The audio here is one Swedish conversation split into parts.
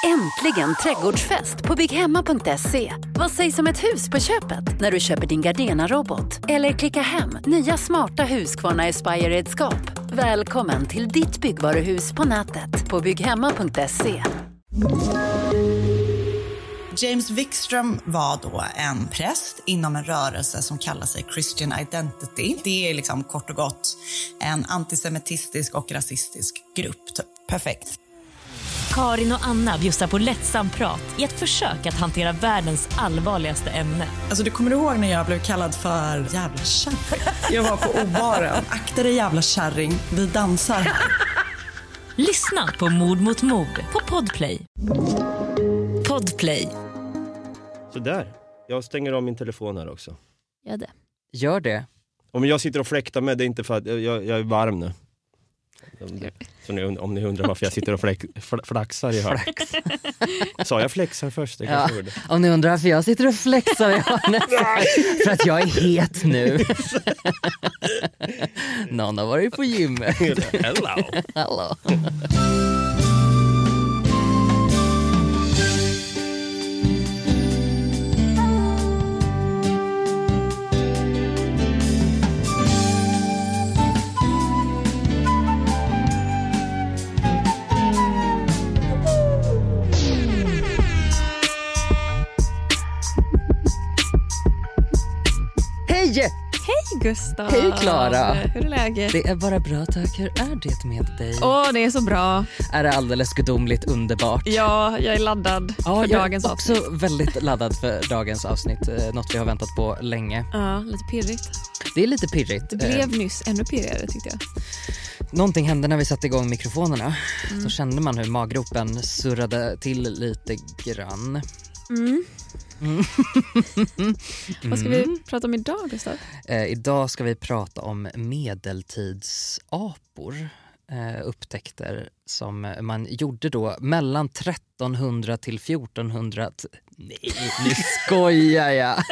Äntligen trädgårdsfest på bygghemma.se. Vad sägs om ett hus på köpet när du köper din Gardena-robot? Eller klicka hem nya smarta Husqvarna Aspire-redskap. Välkommen till ditt byggvaruhus på nätet på bygghemma.se. James Wikström var då en präst inom en rörelse som kallar sig Christian Identity. Det är liksom kort och gott en antisemitistisk och rasistisk grupp. Perfekt. Karin och Anna bjussar på lättsam prat i ett försök att hantera världens allvarligaste ämne. Alltså du kommer ihåg när jag blev kallad för jävla kärring? Jag var på O-baren. Akta dig jävla kärring, vi dansar. Lyssna på Mord mot mord på Podplay. Podplay. Så där. Jag stänger av min telefon här också. Gör det. Gör det. Om jag sitter och fläktar med det är inte för att jag är varm nu. Så om ni undrar varför jag sitter och flaxar i hörnet. Sa jag flexar först? Det Ja. Om ni undrar varför jag sitter och flexar i hörnet. För att jag är het nu. Någon har varit på gymmet. Hello. Hej Gustav. Hej Klara. Hur är läget? Det är bara bra, tack. Hur är det med dig? Det är så bra. Är det alldeles gudomligt underbart? Ja, jag är laddad för dagens avsnitt. Jag är också väldigt laddad för dagens avsnitt. Något vi har väntat på länge. Ja, lite pirrigt. Det är lite pirrigt. Det blev nyss ännu pirrigare tyckte jag. Någonting hände när vi satte igång mikrofonerna. Då kände man hur maggropen surrade till lite grann. Vad ska vi prata om idag, Gustav? Idag ska vi prata om medeltidsapor. Upptäckter som man gjorde då mellan 1300 till 1400. Nej, nu skojar jag.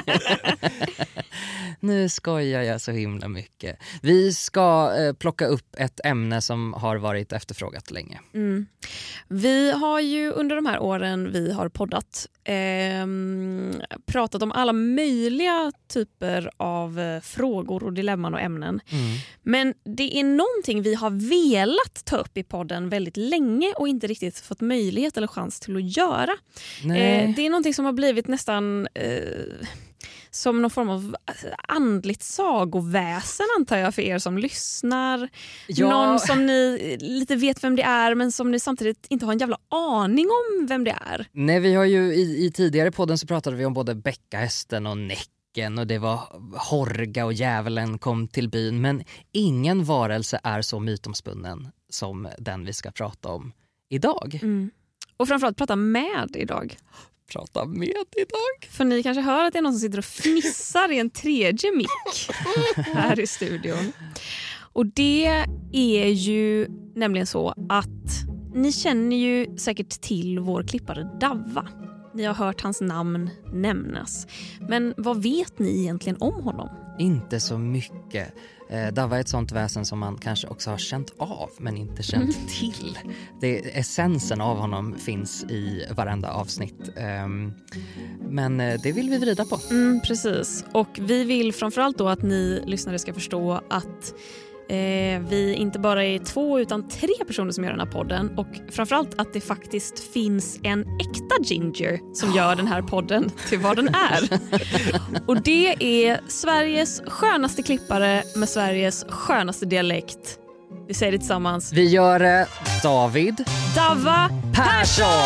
Nu skojar jag så himla mycket. Vi ska plocka upp ett ämne som har varit efterfrågat länge. Vi har ju under de här åren vi har poddat pratat om alla möjliga typer av frågor och dilemman och ämnen. Men det är någonting vi har velat ta upp i podden väldigt länge och inte riktigt fått möjlighet eller chans till att göra. Det är någonting som har blivit nästan som någon form av andligt sagoväsen antar jag för er som lyssnar. Ja. Någon som ni lite vet vem det är men som ni samtidigt inte har en jävla aning om vem det är. Nej, vi har ju i tidigare podden så pratade vi om både bäckahästen och näcken och det var Horga och djävulen kom till byn. Men ingen varelse är så mytomspunnen som den vi ska prata om idag. Och framförallt prata med idag. Prata med idag. För ni kanske hör att det är någon som sitter och fnissar i en tredje mick här i studion. Och det är ju nämligen så att ni känner ju säkert till vår klippare Davva. Ni har hört hans namn nämnas. Men vad vet ni egentligen om honom? Inte så mycket. Davva är ett sånt väsen som man kanske också har känt av men inte känt till. Essensen av honom finns i varenda avsnitt. Men det vill vi vrida på. Precis. Och vi vill framförallt då att ni lyssnare ska förstå att vi inte bara är 2 utan 3 personer som gör den här podden och framförallt att det faktiskt finns en äkta Ginger som gör den här podden till vad den är. Och det är Sveriges skönaste klippare med Sveriges skönaste dialekt. Vi säger det tillsammans. Vi gör det David Davva Persson!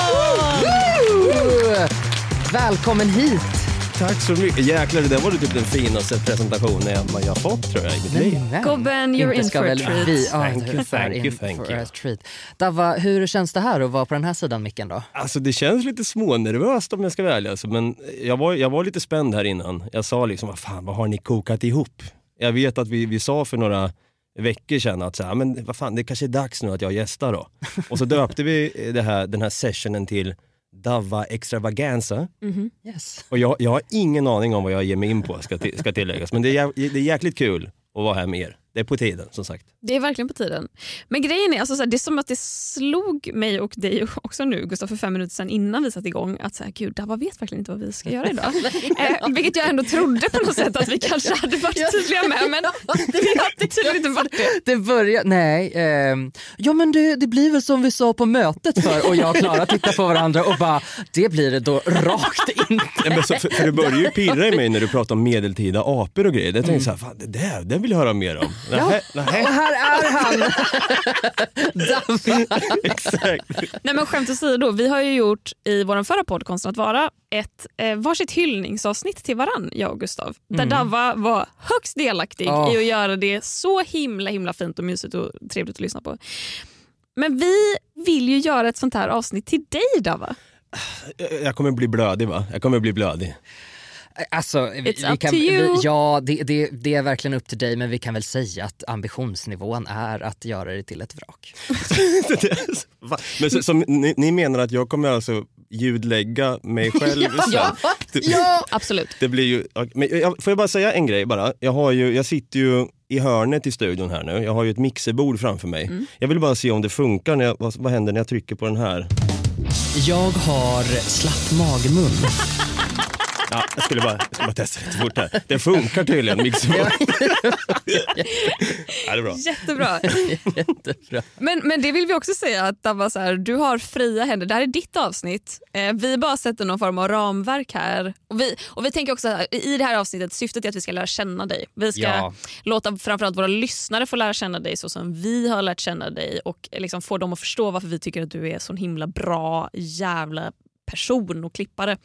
Välkommen hit! Tack så mycket. Jäklar, det där var typ den finaste presentationen jag har fått tror jag i mitt liv. Gobben, you're in for a treat. Thank you. Treat. Davva, hur känns det här att vara på den här sidan micken då? Alltså det känns lite smånervöst om jag ska välja. Alltså, men jag var lite spänd här innan. Jag sa liksom, vad har ni kokat ihop? Jag vet att vi sa för några veckor sedan att så här, men vad fan, det kanske är dags nu att jag gästar då. Och så döpte vi den här sessionen till Davva Extravaganza. Yes. Och jag har ingen aning om vad jag ger mig in på ska tilläggas. Men det är jäkligt kul att vara här med er. det är på tiden som sagt. Det är verkligen på tiden. Men grejen är, alltså, så här, det är som att det slog mig och dig också nu, Gustav, för 5 minuter sedan innan vi satte igång att så här, gud, Davva vet verkligen inte vad vi ska göra idag. Vilket jag ändå trodde på något sätt att vi kanske hade varit tydliga med, men det har tydligen inte varit det. Det börjar, nej. Ja men det blir väl som vi sa på mötet för, och jag och Klara tittar på varandra och bara, det blir det då rakt in. Men så, för det börjar ju pirra i mig när du pratar om medeltida apor och grejer. Jag tänkte så här, fan, det vill jag höra mer om. Ja. Och här är han. Exakt. Nej, men skämt åsido, vi har ju gjort i vår förra podd Konsten att vara ett varsitt hyllningsavsnitt till varann, jag och Gustav. Där Davva var högst delaktig i att göra det så himla fint och mysigt och trevligt att lyssna på. Men vi vill ju göra ett sånt här avsnitt till dig, Davva. Jag kommer bli blödig, va? Jag kommer bli blödig. Alltså, vi kan, ja, det är verkligen upp till dig, men vi kan väl säga att ambitionsnivån är att göra det till ett vrak. Men så ni menar att jag kommer alltså ljudlägga mig själv? Ja, absolut. Det blir ju, men får jag bara säga en grej bara? Jag sitter ju i hörnet i studion här nu. Jag har ju ett mixerbord framför mig. Jag vill bara se om det funkar. Vad händer när jag trycker på den här? Jag har slapp magmun. Ja, jag skulle bara testa lite fort här. Det funkar tydligen, mixerbord. Ja, det är bra. Jättebra. Men det vill vi också säga att Davva, så här, du har fria händer. Det här är ditt avsnitt. Vi bara sätter någon form av ramverk här. Och vi tänker också att i det här avsnittet, syftet är att vi ska lära känna dig. Vi ska låta framförallt våra lyssnare få lära känna dig så som vi har lärt känna dig. Och liksom få dem att förstå varför vi tycker att du är så himla bra jävla person och klippare.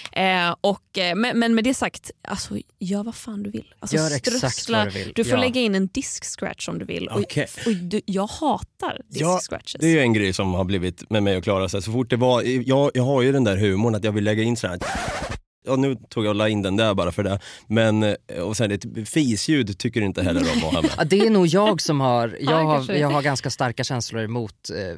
Men med det sagt, alltså, gör vad fan du vill. Alltså, gör exakt vad du vill. Du får lägga in en disk-scratch om du vill. Okay. Jag hatar disk-scratches. Det är ju en grej som har blivit med mig och Klara. Så fort det var, jag har ju den där humorn att jag vill lägga in sådär. Ja, nu tog jag och la in den där bara för det. Men, och sen ett fisljud tycker inte heller om att ha med. Ja, det är nog jag som har... Jag har ganska starka känslor emot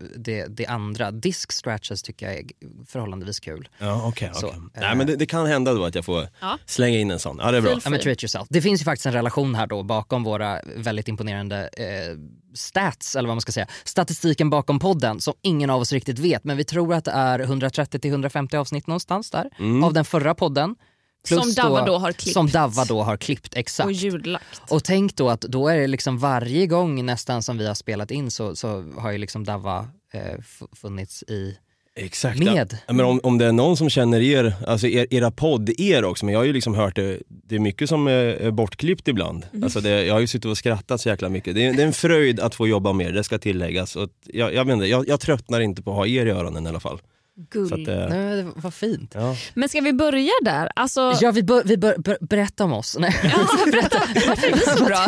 det andra. Disk scratches tycker jag är förhållandevis kul. Ja, okej. Nej, men det kan hända då att jag får slänga in en sån. Ja, det är bra. Ja, men treat yourself. Det finns ju faktiskt en relation här då bakom våra väldigt imponerande stats, eller vad man ska säga. Statistiken bakom podden som ingen av oss riktigt vet, men vi tror att det är 130-150 avsnitt någonstans där av den förra podden. Som Davva då har klippt. Som Davva då har klippt, exakt. Och ljudlagt. Och tänk då att då är det liksom varje gång nästan som vi har spelat in så har ju liksom Davva funnits i exakt. Med. Ja, men om det är någon som känner er, alltså era podd också, men jag har ju liksom hört det är mycket som är bortklippt ibland. Alltså jag har ju suttit och skrattat så jäkla mycket. Det är en fröjd att få jobba med det, ska tilläggas. Och jag tröttnar inte på att ha er i öronen i alla fall. Gull. Så att, nej, det var fint. Ja. Men ska vi börja där? Alltså... Ja, vi berätta om oss. Nej. Ja, berätta. Varför är vi så bra?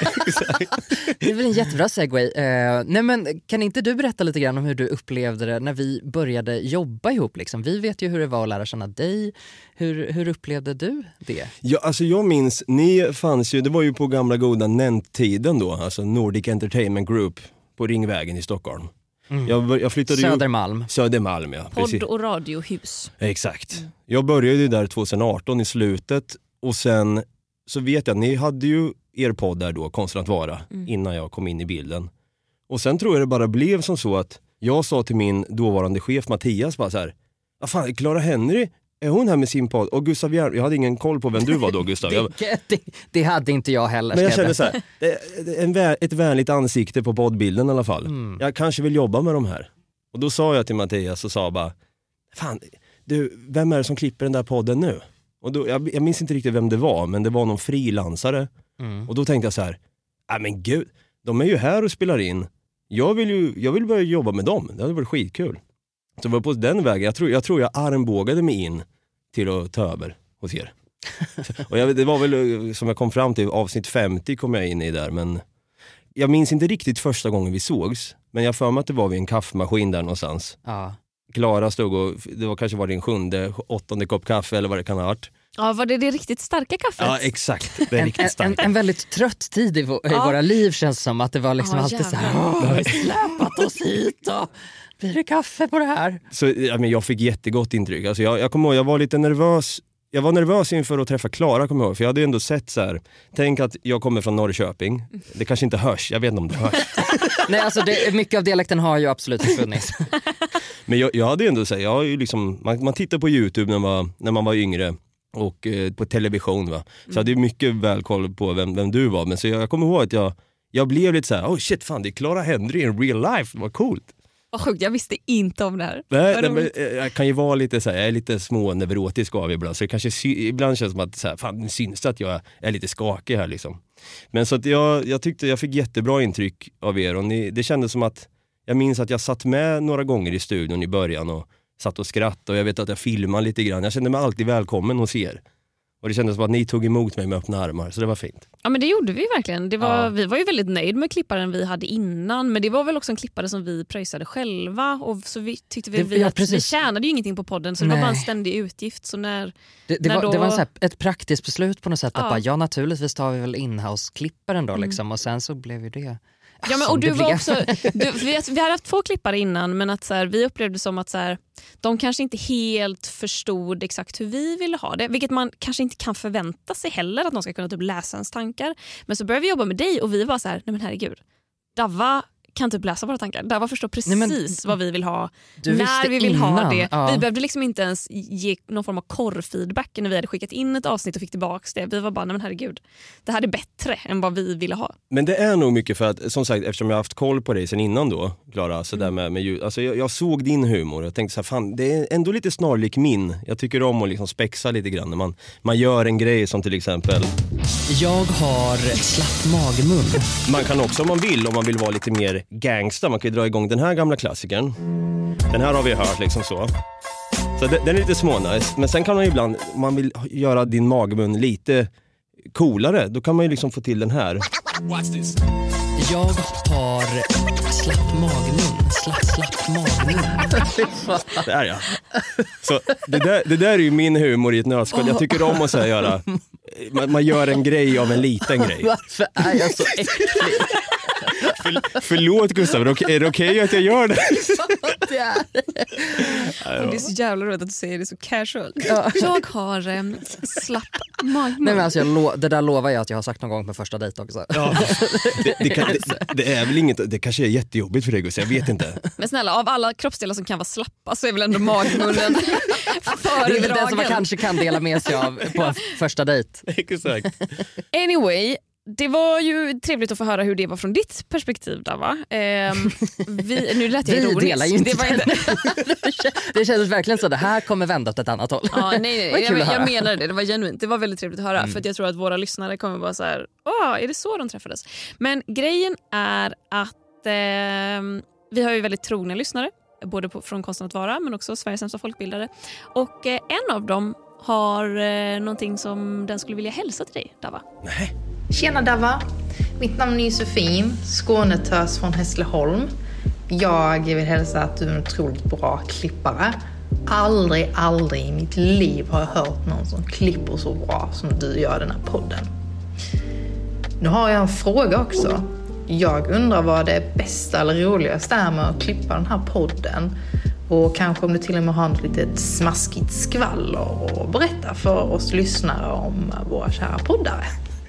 Det är väl en jättebra segway. Nej, men kan inte du berätta lite grann om hur du upplevde det när vi började jobba ihop? Liksom? Vi vet ju hur det var att lära känna dig. Hur upplevde du det? Ja, alltså jag minns, ni fanns ju, det var ju på gamla goda NENT-tiden då, alltså Nordic Entertainment Group på Ringvägen i Stockholm. Jag flyttade Södermalm, ja. Podd- och radiohus. Exakt. Jag började ju där 2018 i slutet. Och sen så vet jag att ni hade ju er podd där då, Konsten att vara, innan jag kom in i bilden. Och sen tror jag det bara blev som så att jag sa till min dåvarande chef Mattias bara så här: vad fan, Clara Henry, är hon här med sin podd? Och Gustav jag hade ingen koll på vem du var då, Gustav. det hade inte jag heller. Men jag kände så här, ett vänligt ansikte på poddbilden i alla fall. Jag kanske vill jobba med de här. Och då sa jag till Mattias och sa bara, fan, du, vem är det som klipper den där podden nu? Och då, jag minns inte riktigt vem det var, men det var någon frilansare. Och då tänkte jag så här, men gud, de är ju här och spelar in. Jag vill börja jobba med dem. Det hade varit skitkul. Så var på den vägen, jag tror jag armbågade mig in till att ta över hos er. Och det var väl som jag kom fram till, avsnitt 50 kom jag in i där, men jag minns inte riktigt första gången vi sågs, men jag för mig att det var vid en kaffemaskin där någonstans. Ja. Klara stod och det kanske var din 7:e, 8:e kopp kaffe eller vad det kan ha varit. Ja, var det riktigt starka kaffet? Ja, exakt. Det är riktigt starkt. En väldigt trött tid i våra liv, känns som att det var liksom alltid så här, vi släpat oss hit och blir det kaffe på det här? Så jag fick jättegott intryck. Alltså jag kommer ihåg, jag var lite nervös jag var nervös inför att träffa Klara, kommer jag ihåg. För jag hade ju ändå sett så här. Tänk att jag kommer från Norrköping. Det kanske inte hörs, jag vet inte om det hörs. Nej, alltså mycket av dialekten har ju absolut försvunnit. Men jag hade ju ändå sagt, jag har ju liksom, man tittar på YouTube när man var yngre. Och på television, va. Så jag hade ju mycket väl koll på vem du var. Men så jag kommer ihåg att jag blev lite så här: oh shit, fan, det är Clara Henry in real life, vad coolt. Vad sjukt, jag visste inte om det här. Nej, men jag kan ju vara lite så här, jag är lite små neurotisk av ibland. Så det kanske ibland känns som att så här, fan, det syns att jag är lite skakig här liksom. Men så att jag tyckte jag fick jättebra intryck av er. Och det kändes som att, jag minns att jag satt med några gånger i studion i början och satt och skrattade, och jag vet att jag filmade lite grann. Jag kände mig alltid välkommen hos er. Och det kändes som att ni tog emot mig med öppna armar, så det var fint. Ja, men det gjorde vi verkligen. Vi var ju väldigt nöjd med klipparen vi hade innan, men det var väl också en klippare som vi pröjsade själva, och så vi tyckte vi tjänade ju ingenting på podden, så det var bara en ständig utgift. Så det var så här, ett praktiskt beslut på något sätt, att bara, naturligtvis tar vi väl inhouse-klipparen då liksom, och sen så blev ju det. Ja, men, och du var också, vi hade haft 2 klippare innan, men att så här, vi upplevde som att så här, de kanske inte helt förstod exakt hur vi ville ha det, vilket man kanske inte kan förvänta sig heller, att de ska kunna typ läsa ens tankar. Men så började vi jobba med dig, och vi var så här: nej men herregud, Davva kan typ läsa våra tankar. Davva förstår precis vad vi vill ha, när vi vill ha det. Ja. Vi behövde liksom inte ens ge någon form av korrfeedback när vi hade skickat in ett avsnitt och fick tillbaka det. Vi var bara, nej men herregud, det här är bättre än vad vi ville ha. Men det är nog mycket för att, som sagt, eftersom jag har haft koll på dig sen innan då, Klara, så där med ljud. Alltså jag såg din humor och jag tänkte så här, fan, det är ändå lite snarlik min. Jag tycker om att liksom spexa lite grann när man gör en grej som till exempel: jag har slapp magmun. Man kan också, om man vill vara lite mer gangsta, man kan ju dra igång den här gamla klassikern. Den här har vi hört liksom så. Så den är lite smånice. Men sen kan man ibland, om man vill göra din magmun lite coolare, då kan man ju liksom få till den här. Watch this. Jag har slapp magmun. Slapp magmun. Där ja. Så det där är ju min humor i ett nötskal. Jag tycker om att så här göra. Man gör en grej av en liten grej. Varför är jag så äcklig? Förlåt Gustav, är det okej att jag gör det? Det är så jävla roligt att du säger det så casual. Ja. Jag har slapp magmun. Nej, men alltså, det där lovar jag att jag har sagt någon gång på första dejt också. Ja. Det är väl inget, det kanske är jättejobbigt för dig Gustav, jag vet inte. Men snälla, av alla kroppsdelar som kan vara slappa så är väl ändå magmunnen föredragen. Det är den som man kanske kan dela med sig av på en första dejt. Exakt. Anyway, det var ju trevligt att få höra hur det var från ditt perspektiv där, va? Nu lät jag ironiskt. Vi delar ju inte det kändes verkligen så, det här kommer vända åt ett annat håll. Ja, nej, jag menar det var genuint. Det var väldigt trevligt att höra, för att jag tror att våra lyssnare kommer vara så här: är det så de träffades? Men grejen är att vi har ju väldigt trogna lyssnare, både från Konsten att vara, men också Sveriges sämsta folkbildare. Och en av dem har någonting som den skulle vilja hälsa till dig, Davva. Nej. Tjena Davva, mitt namn är Josefin, Skånetös från Hässleholm. Jag vill hälsa att du är en otroligt bra klippare. Aldrig i mitt liv har jag hört någon som klipper så bra som du gör den här podden. Nu har jag en fråga också. Jag undrar vad det bästa eller roligaste är med att klippa den här podden. Och kanske om du till och med har något litet smaskigt skvaller och berätta för oss lyssnare om våra kära poddare.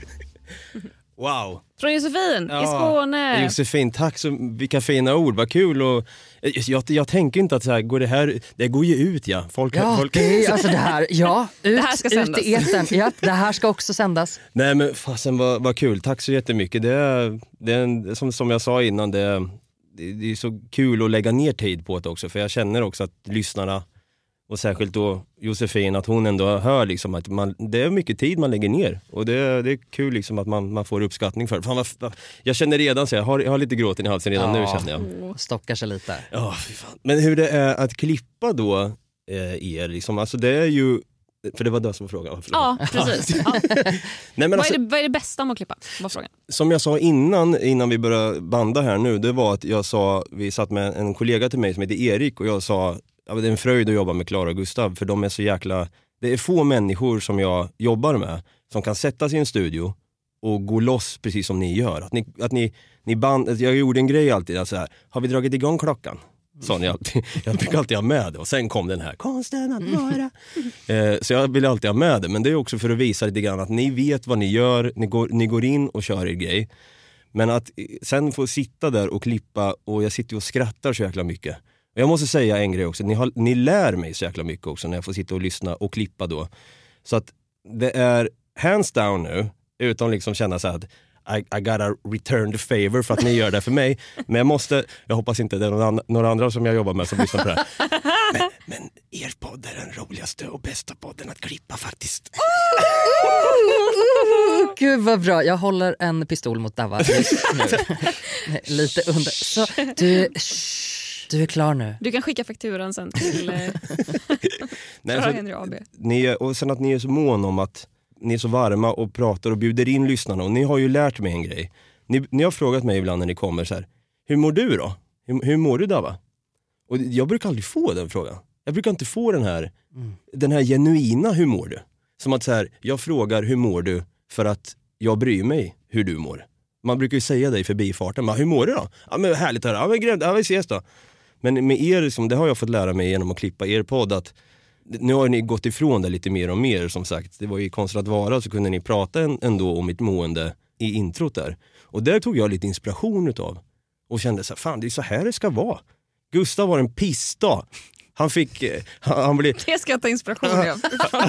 Wow. Från Josefin i Skåne. Josefin, tack så, vilka fina ord, vad kul. Och jag tänker inte att så här, det går ju ut, ja. Folk alltså det här, det här ska sändas. Ut i etern. Ja, det här ska också sändas. Nej men fasen vad kul, tack så jättemycket. Det är som jag sa innan, det är så kul att lägga ner tid på det också, för jag känner också att lyssnarna, och särskilt då Josefin, att hon ändå hör liksom att det är mycket tid man lägger ner. Och det är kul liksom att man får uppskattning för det. Fan, jag känner redan så jag har lite gråten i halsen redan nu, känner jag. Stockar sig lite. Ja, fy fan. Men hur det är att klippa då er liksom, alltså det är ju, för det var det som var frågan. Ja, precis. Ja. Nej, men vad är det bästa med att klippa? Var frågan. Som jag sa innan vi började banda här nu, det var att vi satt med en kollega till mig som heter Erik, och jag sa, det är en fröjd att jobba med Klara och Gustav, för de är så jäkla, det är få människor som jag jobbar med som kan sätta sig i en studio och gå loss precis som ni gör. Att ni band, jag gjorde en grej alltid, alltså här, har vi dragit igång klockan? sa ni alltid. Jag brukar alltid ha med det. Och sen kom den här konsten att vara. Så jag vill alltid ha med det. Men det är också för att visa lite grann att ni vet vad ni gör. Ni går in och kör er grej. Men att sen få sitta där och klippa, och jag sitter och skrattar så jäkla mycket. Och jag måste säga en grej också. Ni lär mig så jäkla mycket också när jag får sitta och lyssna och klippa då. Så att det är hands down nu, utan liksom känna så här att I gotta return the favor för att ni gör det för mig. Men jag hoppas inte det är några andra som jag jobbar med som lyssnar på det här. Men er podd är den roligaste och bästa podden att klippa faktiskt. Gud vad bra, jag håller en pistol mot Dava just nu. Lite under. Så du är klar nu. Du kan skicka fakturan sen till Henry AB. Och sen att ni är så mån om att ni är så varma och pratar och bjuder in lyssnarna. Och ni har ju lärt mig en grej. Ni har frågat mig ibland när ni kommer så här: hur mår du då? Hur mår du, Dava? Och jag brukar aldrig få den frågan. Jag brukar inte få den här genuina hur mår du? Som att så här, jag frågar hur mår du för att jag bryr mig hur du mår. Man brukar ju säga det i förbifarten. Men hur mår du då? Ja, men härligt här. Ja, men grävt. Ja, vi ses då. Men med er, det har jag fått lära mig genom att klippa er podd, att nu har ni gått ifrån det lite mer och mer, som sagt. Det var ju konstigt att vara, så kunde ni prata ändå om mitt mående i introt där. Och där tog jag lite inspiration utav. Och kände så här, fan, det är så här det ska vara. Gustav var en pissdag. Han blev... Det ska jag ta inspiration av.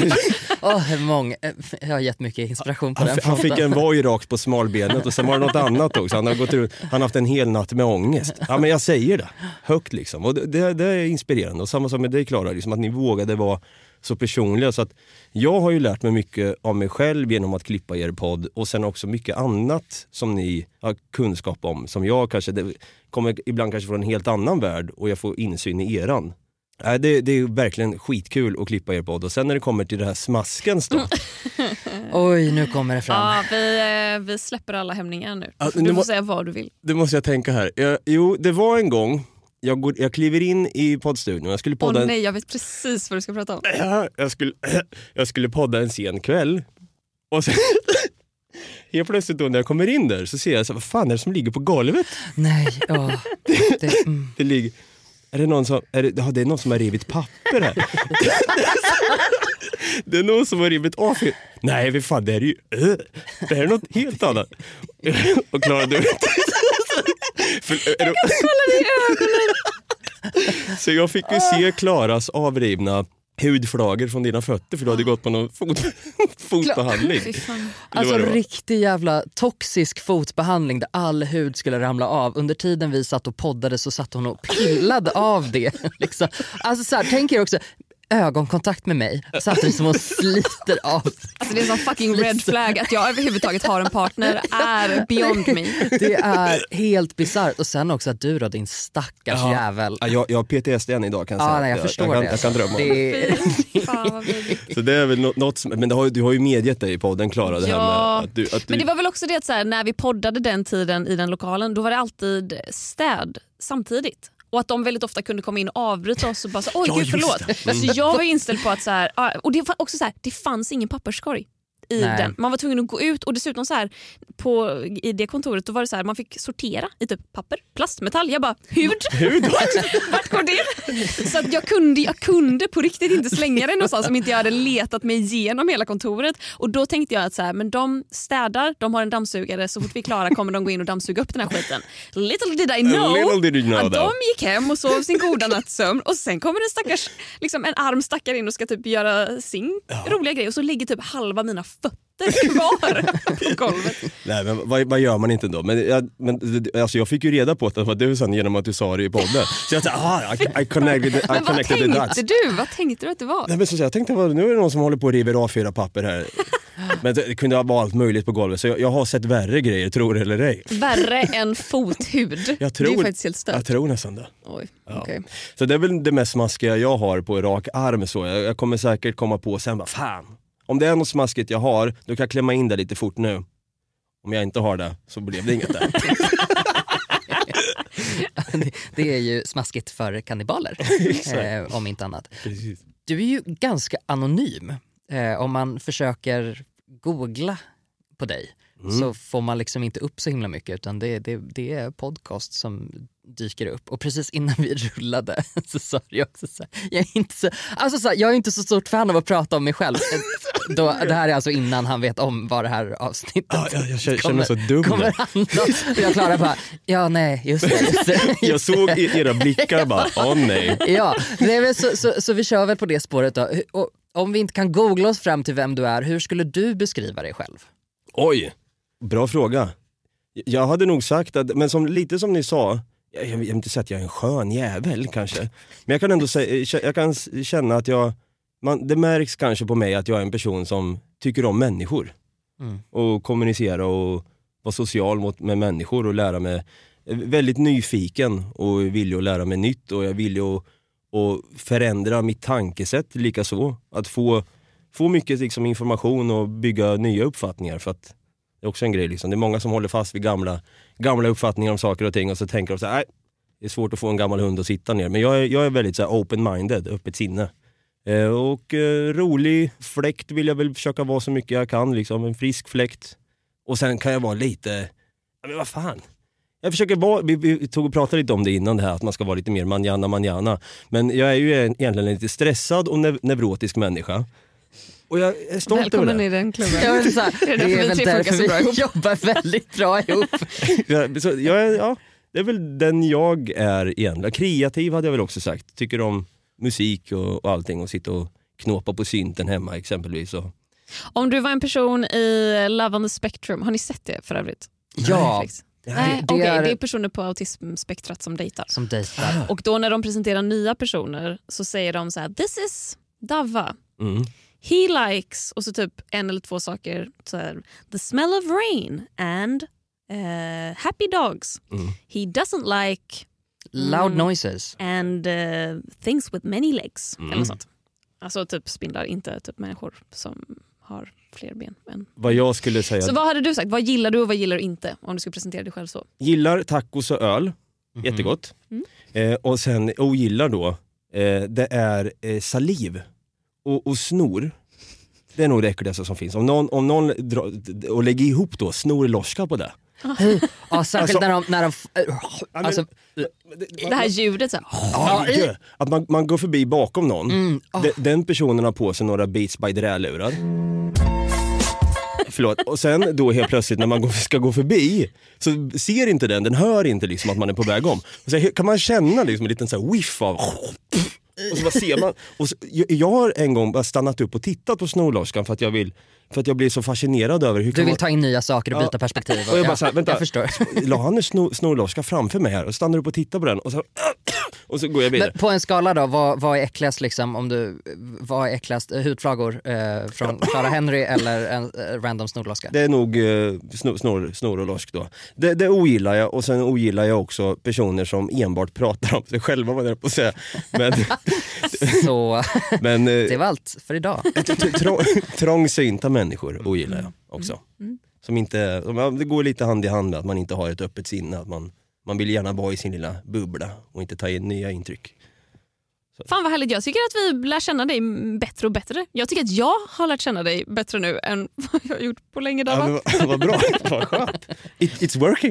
Jag har gett mycket inspiration på den. Han fick en voj rakt på smalbenet och sen var det något annat också. Han har haft en hel natt med ångest. Ja, men jag säger det. Högt liksom. Och det är inspirerande. Och samma som med dig, Klara, liksom, att ni vågade vara så personliga. Så att jag har ju lärt mig mycket av mig själv genom att klippa er podd. Och sen också mycket annat som ni har kunskap om. Som jag kanske, det kommer ibland kanske från en helt annan värld. Och jag får insyn i eran. Det är verkligen skitkul att klippa er podd. Och sen när det kommer till det här smaskens då. Oj, nu kommer det fram. Ja, vi släpper alla hämningar nu. Du får säga vad du vill. Det måste jag tänka här. Det var en gång jag kliver in i poddstudion. Jag skulle podda nej, jag vet precis vad du ska prata om. Ja, jag skulle podda en sen kväll. Och sen helt plötsligt då när jag kommer in där så ser jag så, vad fan är det som ligger på golvet? Nej, det ligger... Är det någon som det är någon som har rivit papper här? Det är någon som har rivit av. Nej, för fan, det är ju det är något helt annat. Och Klara, du jag kollar i ögonen. Så jag fick ju se Klaras avrivna hudflagor från dina fötter, för du hade gått på någon fotbehandling. Alltså riktig jävla toxisk fotbehandling där all hud skulle ramla av. Under tiden vi satt och poddade så satt hon och pillade av det. Liksom. Alltså så här, tänk er också ögonkontakt med mig samtidigt som hon sliter av. Alltså det är en sån fucking red flag att jag överhuvudtaget har en partner är beyond me. Det är helt bizarrt. Och sen också att du då, din stackars jävel. Jag har PTSD än idag, kan jag säga. Nej, jag förstår det. Jag kan drömma om det. Fan, vad vidrigt. Så det är väl något som, men du har ju medgett dig i podden, Klara, det här med att du... Men det var väl också det att så här, när vi poddade den tiden i den lokalen, då var det alltid städ samtidigt. Och att de väldigt ofta kunde komma in och avbryta oss och bara så, oj gud, förlåt. Så jag var inställd på att så här, och det var också så här, det fanns ingen papperskorg i den. Man var tvungen att gå ut, och dessutom så här i det kontoret då var det så här, man fick sortera i typ papper, plast, metall. Jag bara, hud? Vart går det? Så att jag kunde på riktigt inte slänga det någonstans som inte jag hade letat mig igenom hela kontoret. Och då tänkte jag att så här, men de städar, de har en dammsugare, så fort vi är klara kommer de gå in och dammsuga upp den här skiten. Little did I know att de gick hem och sov sin goda nattsömn, och sen kommer en stackars, liksom en arm stackar in och ska typ göra sin roliga grej, och så ligger typ halva mina fötter kvar på golvet. Nej, men vad gör man inte då? Men alltså jag fick ju reda på att det var du sen genom att du sa det i podden. Så jag tänkte, I connected the dots. Vad tänkte du att det var? Nej, men så jag tänkte, nu är det någon som håller på att riva av 4 papper här. Men det kunde vara allt möjligt på golvet. Så jag har sett värre grejer, tror det eller ej. Värre än fothud? Det är faktiskt helt stört. Jag tror nästan det. Oj, ja. Okay. Så det är väl det mest smaskiga jag har på rak arm. Så jag kommer säkert komma på sen, vad fan. Om det är något smaskigt jag har, då kan jag klämma in det lite fort nu. Om jag inte har det, så blev det inget där. Det är ju smaskigt för kannibaler, om inte annat. Precis. Du är ju ganska anonym om man försöker googla på dig. så får man liksom inte upp så himla mycket, utan det är podcast som dyker upp. Och precis innan vi rullade så sa jag också så här, jag är inte så stort fan av att prata om mig själv. Det här är alltså innan han vet om vad det här avsnittet jag känner mig så dum. Kommer handla. Jag klarar bara, just det. Jag såg era blickar bara, nej. Ja, så vi kör väl på det spåret då. Och om vi inte kan googla oss fram till vem du är, hur skulle du beskriva dig själv? Oj, bra fråga. Jag hade nog sagt att, men lite som ni sa, jag vill inte säga att jag är en skön jävel kanske. Men jag kan ändå säga, jag kan känna att det märks kanske på mig att jag är en person som tycker om människor. Och kommunicera och vara social med människor och lära mig. Väldigt nyfiken och vill att lära mig nytt, och jag vill att förändra mitt tankesätt lika så. Att få mycket liksom information och bygga nya uppfattningar, för att det är också en grej liksom. Det är många som håller fast vid gamla uppfattningar om saker och ting, och så tänker de så här, nej, det är svårt att få en gammal hund att sitta ner. Men jag är väldigt så här open-minded, öppet sinne. Och rolig fläkt vill jag väl försöka vara så mycket jag kan liksom, en frisk fläkt. Och sen kan jag vara lite, men vad fan. Jag försöker vara, vi tog och pratade lite om det innan det här, att man ska vara lite mer manjana. Men jag är ju egentligen en lite stressad och nevrotisk människa. Och jag är stolt Välkommen över det. I den klubben. Det är väl därför vi jobbar väldigt bra ihop. Det är väl den jag är egentligen. Kreativ hade jag väl också sagt. Tycker om musik och allting, och sitta och knåpa på synten hemma exempelvis. Om du var en person i Love on the Spectrum, har ni sett det för övrigt? Ja. Det är personer på autismspektrat som dejtar. Och då när de presenterar nya personer så säger de så här: this is Dava. He likes, och så typ en eller två saker så här, the smell of rain and happy dogs. He doesn't like loud noises and things with many legs eller sånt. Alltså typ spindlar, inte typ människor som har fler ben. Men... Vad jag skulle säga. Så vad hade du sagt? Vad gillar du och vad gillar du inte, om du skulle presentera dig själv så? Gillar tacos och öl. Jättegott. Och sen ogillar då det är saliv och snor. Det är nog det äckligaste som finns. Om någon och lägger ihop då snorloska på det. Ja, särskilt när de alltså, det här ljudet så här. Att man går förbi bakom någon. Den personen har på sig några Beats by Dre-lurar. Förlåt. Och sen då helt plötsligt när man ska gå förbi så ser inte den hör inte liksom att man är på väg om. Och så kan man känna liksom en liten så här whiff av. Och så bara ser man. Och så, jag har en gång bara stannat upp och tittat på snorloskan för att jag blir så fascinerad över hur du vill ta in nya saker och byta perspektiv. Och jag bara så här, vänta, jag förstår. La han en snorloska framför mig här och stannar upp och tittar på den och så går jag vidare. Men på en skala då, vad är äckligast liksom, vad är äckligast, hudflagor från Clara Henry eller en random snorloska? Det är nog snor och losk då. Det ogillar jag, och sen ogillar jag också personer som enbart pratar om sig själva, vad det är på att säga. Men det var allt för idag. Trångsynta människor ogillar jag också. Som inte, det går lite hand i hand med att man inte har ett öppet sinne, att man vill gärna vara i sin lilla bubbla och inte ta in nya intryck. Så. Fan vad härligt, jag tycker att vi lär känna dig bättre och bättre. Jag tycker att jag har lärt känna dig bättre nu än vad jag har gjort på länge. Vad bra, vad skönt. It's working.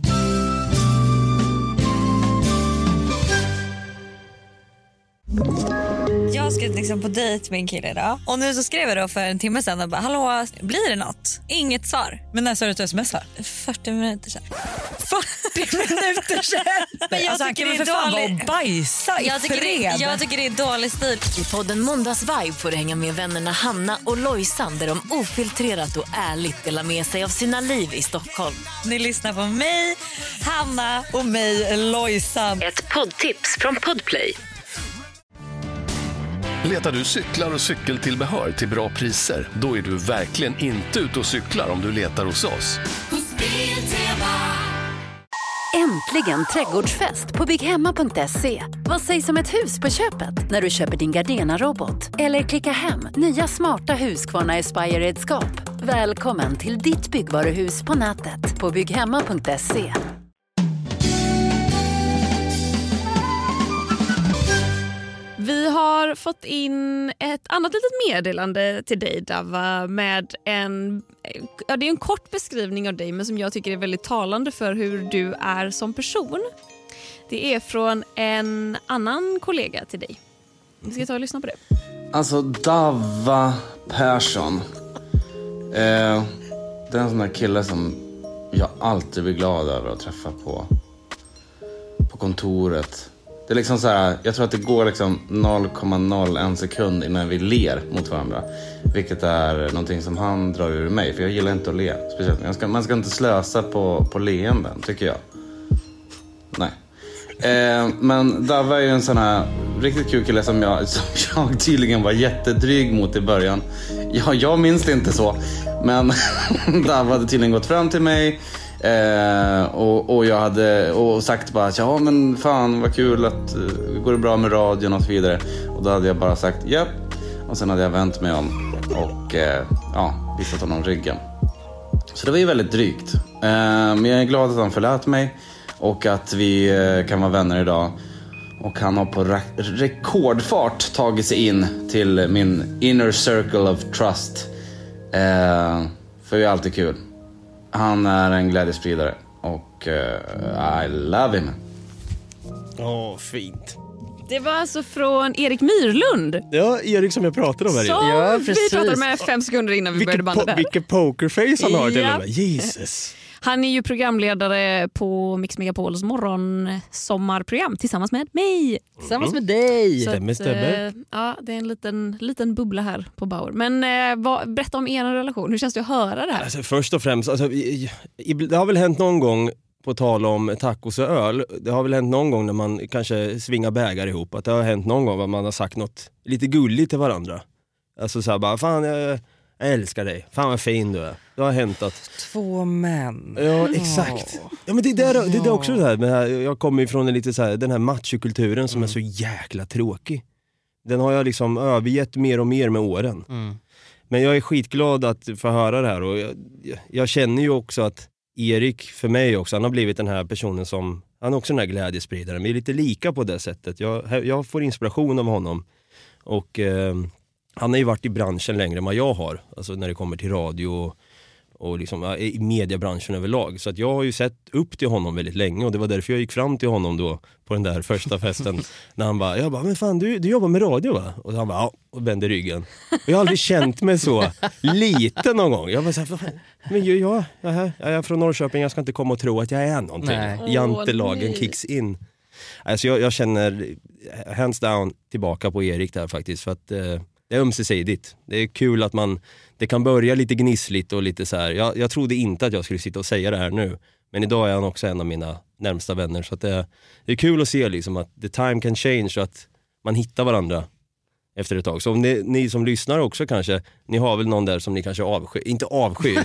Jag ska liksom på dejt med en kille idag. Och nu så skrev jag då för en timme sedan och bara, hallå, blir det något? Inget svar. Men när sa du att du smsar? 40 minuter sedan. 40 minuter sedan? Men jag tycker det är dåligt. Och bajsa i fred. Jag tycker det är dålig stil. I podden Måndagsvibe får du hänga med vännerna Hanna och Lojsan, där de ofiltrerat och ärligt delar med sig av sina liv i Stockholm. Ni lyssnar på mig, Hanna och mig, Lojsan. Ett poddtips från Podplay. Letar du cyklar och cykeltillbehör till bra priser? Då är du verkligen inte ute och cyklar om du letar hos oss. Äntligen trädgårdsfest på bygghemma.se. Vad sägs om ett hus på köpet när du köper din Gardena-robot? Eller klicka hem nya smarta Husqvarna Aspire-redskap. Välkommen till ditt byggvaruhus på nätet på bygghemma.se. Vi har fått in ett annat litet meddelande till dig, Dava, med det är en kort beskrivning av dig, men som jag tycker är väldigt talande för hur du är som person. Det är från en annan kollega till dig. Vi ska ta och lyssna på det. Alltså, Dava Persson. Det är en sån där kille som jag alltid blir glad över att träffa på kontoret. Det är liksom så här, jag tror att det går liksom 0,01 sekund innan vi ler mot varandra. Vilket är någonting som han drar ur mig, för jag gillar inte att le. Speciellt. Man ska inte slösa på leenden, tycker jag. Nej. Men Dava är ju en sån här riktigt kul kille som jag tydligen var jättedryg mot i början. Jag minns det inte så. Men Dava hade tydligen gått fram till mig. Och jag hade sagt bara, ja men fan vad kul att går det bra med radion och så vidare. Och då hade jag bara sagt japp. Och sen hade jag vänt mig om och visat honom ryggen. Så det var ju väldigt drygt. Men jag är glad att han förlät mig och att vi kan vara vänner idag. Och han har på rekordfart tagit sig in till min inner circle of trust. För det är alltid kul. Han är en glädjespridare och I love him. Fint. Det var alltså från Erik Myrlund. Ja, Erik som jag pratade om här. Ja, vi pratade med 5 sekunder innan vi började bandet där. Vilket pokerface han har till och med. Jesus. Han är ju programledare på Mix Megapols morgonsommarprogram tillsammans med mig. Tillsammans med dig. Stämmer. Ja, det är en liten bubbla här på Bauer. Men berätta om er relation. Hur känns det att höra det här? Alltså, först och främst, det har väl hänt någon gång, på tal om tacos och öl, det har väl hänt någon gång när man kanske svingar bägar ihop. Att det har hänt någon gång att man har sagt något lite gulligt till varandra. Alltså så här bara, fan jag älskar dig. Fan vad fin du är. Det har hänt att... 2 män. Ja, exakt. Ja, men det är också det här. Men jag kommer ifrån lite så här, den här machokulturen som är så jäkla tråkig. Den har jag liksom övergett mer och mer med åren. Men jag är skitglad att få höra det här. Och jag känner ju också att Erik, för mig också, han har blivit den här personen som... Han är också den här glädjespridaren. Vi är lite lika på det sättet. Jag får inspiration av honom. Och... han har ju varit i branschen längre än vad jag har. Alltså när det kommer till radio och liksom, i mediebranschen överlag. Så att jag har ju sett upp till honom väldigt länge. Och det var därför jag gick fram till honom då på den där första festen. När han bara, jag bara, men fan du jobbar med radio va? Och han bara, ja, och vände ryggen. Och jag har aldrig känt mig så lite någon gång. Jag bara så här, men jag är från Norrköping, jag ska inte komma och tro att jag är någonting. Jantelagen kicks in. Alltså jag känner hands down tillbaka på Erik där faktiskt. För att... det är ömsesidigt. Det är kul att det kan börja lite gnissligt och lite så här. Jag trodde inte att jag skulle sitta och säga det här nu. Men idag är han också en av mina närmsta vänner. Så att det är kul att se liksom att the time can change och att man hittar varandra efter ett tag. Så om ni som lyssnar också kanske, ni har väl någon där som ni kanske inte avskyr.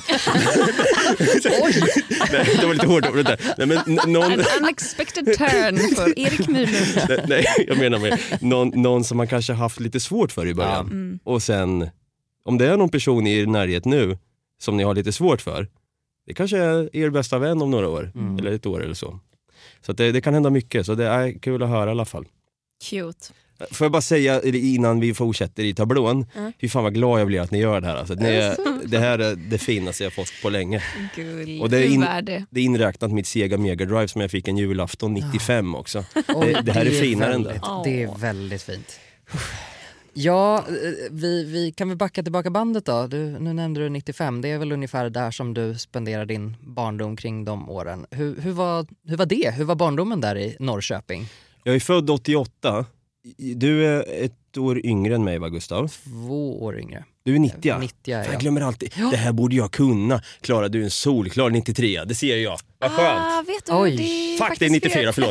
Nej, det var lite hårt. Nej, men någon... An unexpected turn för Erik Myrlund. Nej, jag menar med någon som man kanske haft lite svårt för i början. Och sen, om det är någon person i er närhet nu som ni har lite svårt för, det kanske är er bästa vän om några år. Eller ett år eller så. Så att det kan hända mycket, så det är kul att höra i alla fall. Cute. Får jag bara säga innan vi fortsätter i tablån, hur fan vad glad jag blir att ni gör det här. Alltså, det här är det finaste jag fått på länge. Och det är inräknat mitt Sega Mega Drive som jag fick en julafton 95 också. Det här är finare än det. Det är väldigt fint. Ja, vi kan vi backa tillbaka bandet då. Nu nämnde du 95, det är väl ungefär där som du spenderar din barndom kring de åren. Hur var det? Hur var barndomen där i Norrköping? Jag är född 88. Du är ett år yngre än mig, va Gustav? 2 år yngre. Du är 90. 90 ja. Jag glömmer alltid. Ja. Det här borde jag kunna. Klara, du är en solklar 93. Det ser jag. Vad skönt. Vet du, Fuck, det är 94, förlåt.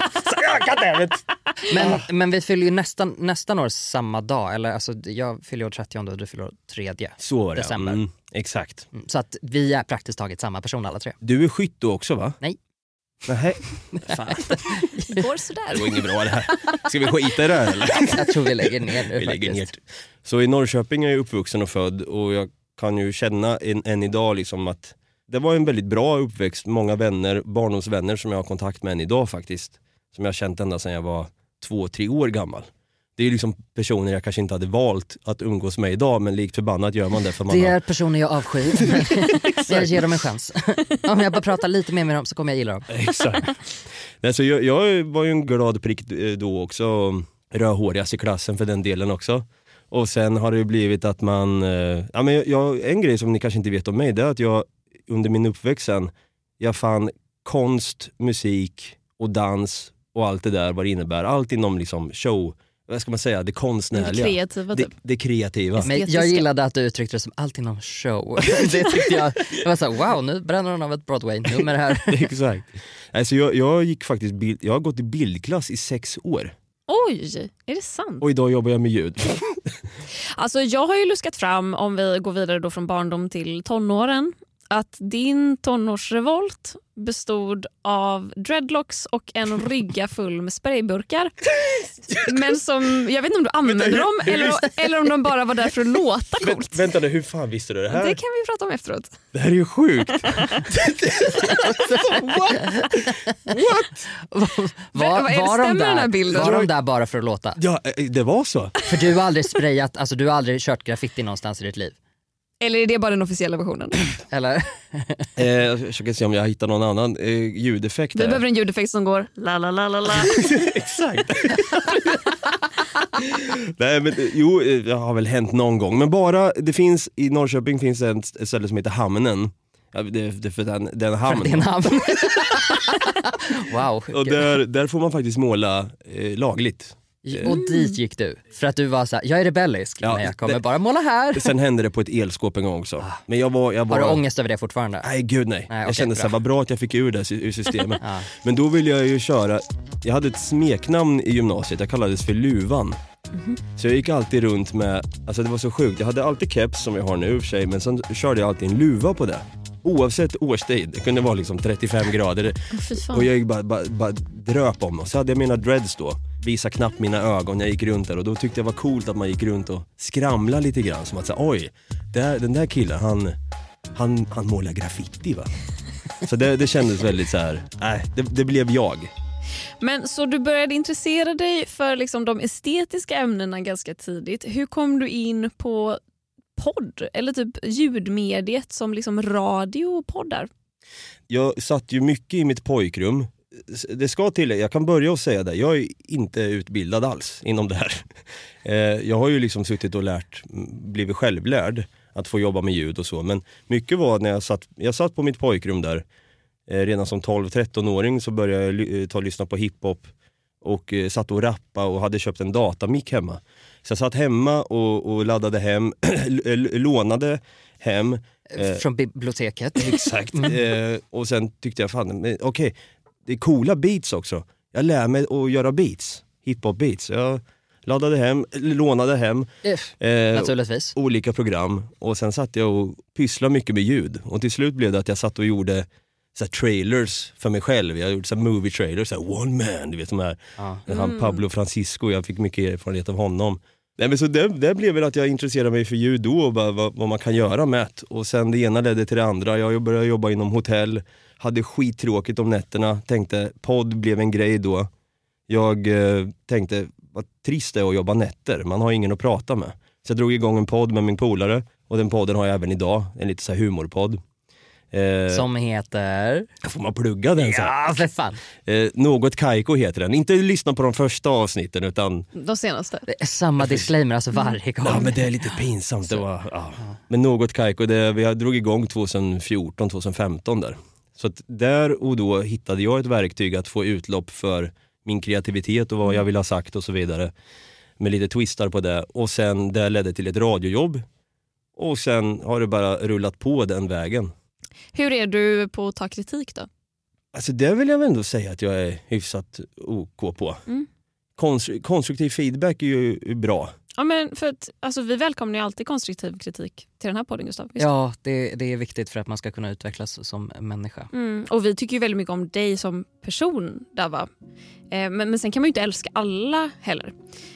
Men vi fyller ju nästan år samma dag. Eller alltså, jag fyller år 30 och du fyller år 3 december. Exakt. Så att vi är praktiskt taget samma person alla 3. Du är skytt då också, va? Nej. Nej. Fan. Det går sådär. Det var inget bra det här. Ska vi skita i det här eller? Jag tror vi lägger ner nu lägger ner. Så i Norrköping är jag uppvuxen och född. Och jag kan ju känna än idag liksom att det var en väldigt bra uppväxt. Många vänner, barndomsvänner som jag har kontakt med än idag faktiskt. Som jag har känt ända sedan jag var 2-3 år gammal. Det är liksom personer jag kanske inte hade valt att umgås med idag, men likt förbannat gör man det. För man det är personer jag avskyr. Jag ger dem en chans. Om jag bara pratar lite mer med dem så kommer jag gilla dem. Exakt. Alltså, jag var ju en glad prick då också. Rödhårigast i klassen för den delen också. Och sen har det ju blivit att man... en grej som ni kanske inte vet om mig, det är att jag under min uppväxt sen, jag fann konst, musik och dans och allt det där, vad det innebär. Allt inom liksom show, vad ska man säga, det konstnärliga. Det kreativa typ. Det kreativa. Men jag gillade att du uttryckte det som allt inom show. Det tyckte jag var så wow, nu bränner hon av ett Broadway-nummer här. Exakt. Alltså jag gick faktiskt, jag har gått i bildklass i 6 år. Oj, är det sant? Och idag jobbar jag med ljud. Alltså jag har ju luskat fram, om vi går vidare då från barndom till tonåren, att din tonårsrevolt bestod av dreadlocks och en rygga full med sprayburkar. Men som, jag vet inte om du använder dem eller om de bara var där för att låta coolt. Vänta nu, hur fan visste du det här? Det kan vi prata om efteråt. Det här är ju sjukt. Var de där bara för att låta? Ja, det var så. För du har aldrig sprayat, alltså du har aldrig kört graffiti någonstans i ditt liv. Eller är det bara den officiella versionen? Eller? Jag försöker se om jag hittar någon annan ljudeffekt. Vi behöver en ljudeffekt som går la la la la la. Exakt. Nej, men jo, det har väl hänt någon gång. Men bara, det finns i Norrköping finns ett ställe som heter Hamnen. Ja, det är för den hamnen. För den hamnen. Wow. Och där får man faktiskt måla lagligt. Och dit gick du. För att du var så här, jag är rebellisk, men jag kommer bara måla här. Sen hände det på ett elskåp en gång också. Men jag var... Har du ångest över det fortfarande? Nej, gud nej. Jag kände så här, vad bra att jag fick ur det ur systemet. Men då ville jag ju köra... Jag hade ett smeknamn i gymnasiet, jag kallades för Luvan. Så jag gick alltid runt med... Alltså det var så sjukt, jag hade alltid keps som jag har nu för sig, men sen körde jag alltid en luva på det. Oavsett årstid, det kunde vara liksom 35 grader. Och jag gick bara dröp om. Och så hade jag mina dreads då. Visa knappt mina ögon när jag gick runt där. Och då tyckte jag var coolt att man gick runt och skramla lite grann. Som att säga, oj, den där killen, han målar graffiti va. Så det kändes väldigt så här, det blev jag. Men så du började intressera dig för liksom de estetiska ämnena ganska tidigt. Hur kom du in på podd eller typ ljudmediet som liksom radio och poddar? Jag satt ju mycket i mitt pojkrum. Det ska till, jag kan börja och säga det. Jag är inte utbildad alls inom det här. Jag har ju liksom suttit och blivit självlärd att få jobba med ljud och så. Men mycket var när jag satt på mitt pojkrum där. Redan som 12-13-åring så började jag lyssna på hiphop. Och satt och rappa och hade köpt en datamick hemma. Så jag satt hemma och laddade hem, lånade hem. Från biblioteket. Exakt. Och sen tyckte jag, okej, det är coola beats också. Jag lär mig att göra beats, hiphop beats. Jag lånade hem naturligtvis olika program. Och sen satt jag och pysslade mycket med ljud. Och till slut blev det att jag satt och gjorde så här trailers för mig själv. Jag gjorde så här movie trailers, så här one man, du vet de här. Han Pablo Francisco, jag fick mycket erfarenhet av honom. Nej, men så det blev väl att jag intresserade mig för ljud då och bara vad man kan göra med det. Och sen det ena ledde till det andra. Jag började jobba inom hotell, hade skittråkigt om nätterna. Tänkte, podd blev en grej då. Jag tänkte, vad trist det är att jobba nätter. Man har ingen att prata med. Så jag drog igång en podd med min polare. Och den podden har jag även idag. En lite så här humorpodd. Som heter... Får man plugga den så här? Ja, för fan. Något Kaiko heter den. Inte lyssna på de första avsnitten utan... De senaste. Det är samma disclaimer alltså varje gång. Ja, men det är lite pinsamt. Det var, Men Något Kaiko, vi drog igång 2014-2015 där. Så att där och då hittade jag ett verktyg att få utlopp för min kreativitet och vad jag vill ha sagt och så vidare. Med lite twistar på det. Och sen det ledde till ett radiojobb. Och sen har det bara rullat på den vägen. Hur är du på att ta kritik då? Alltså det vill jag väl ändå säga att jag är hyfsat OK på. Konstruktiv feedback är ju bra. Ja, men för att, alltså, vi välkomnar ju alltid konstruktiv kritik till den här podden, Gustav. Ja, det är viktigt för att man ska kunna utvecklas som människa. Och vi tycker ju väldigt mycket om dig som person, Dava. Men sen kan man ju inte älska alla heller.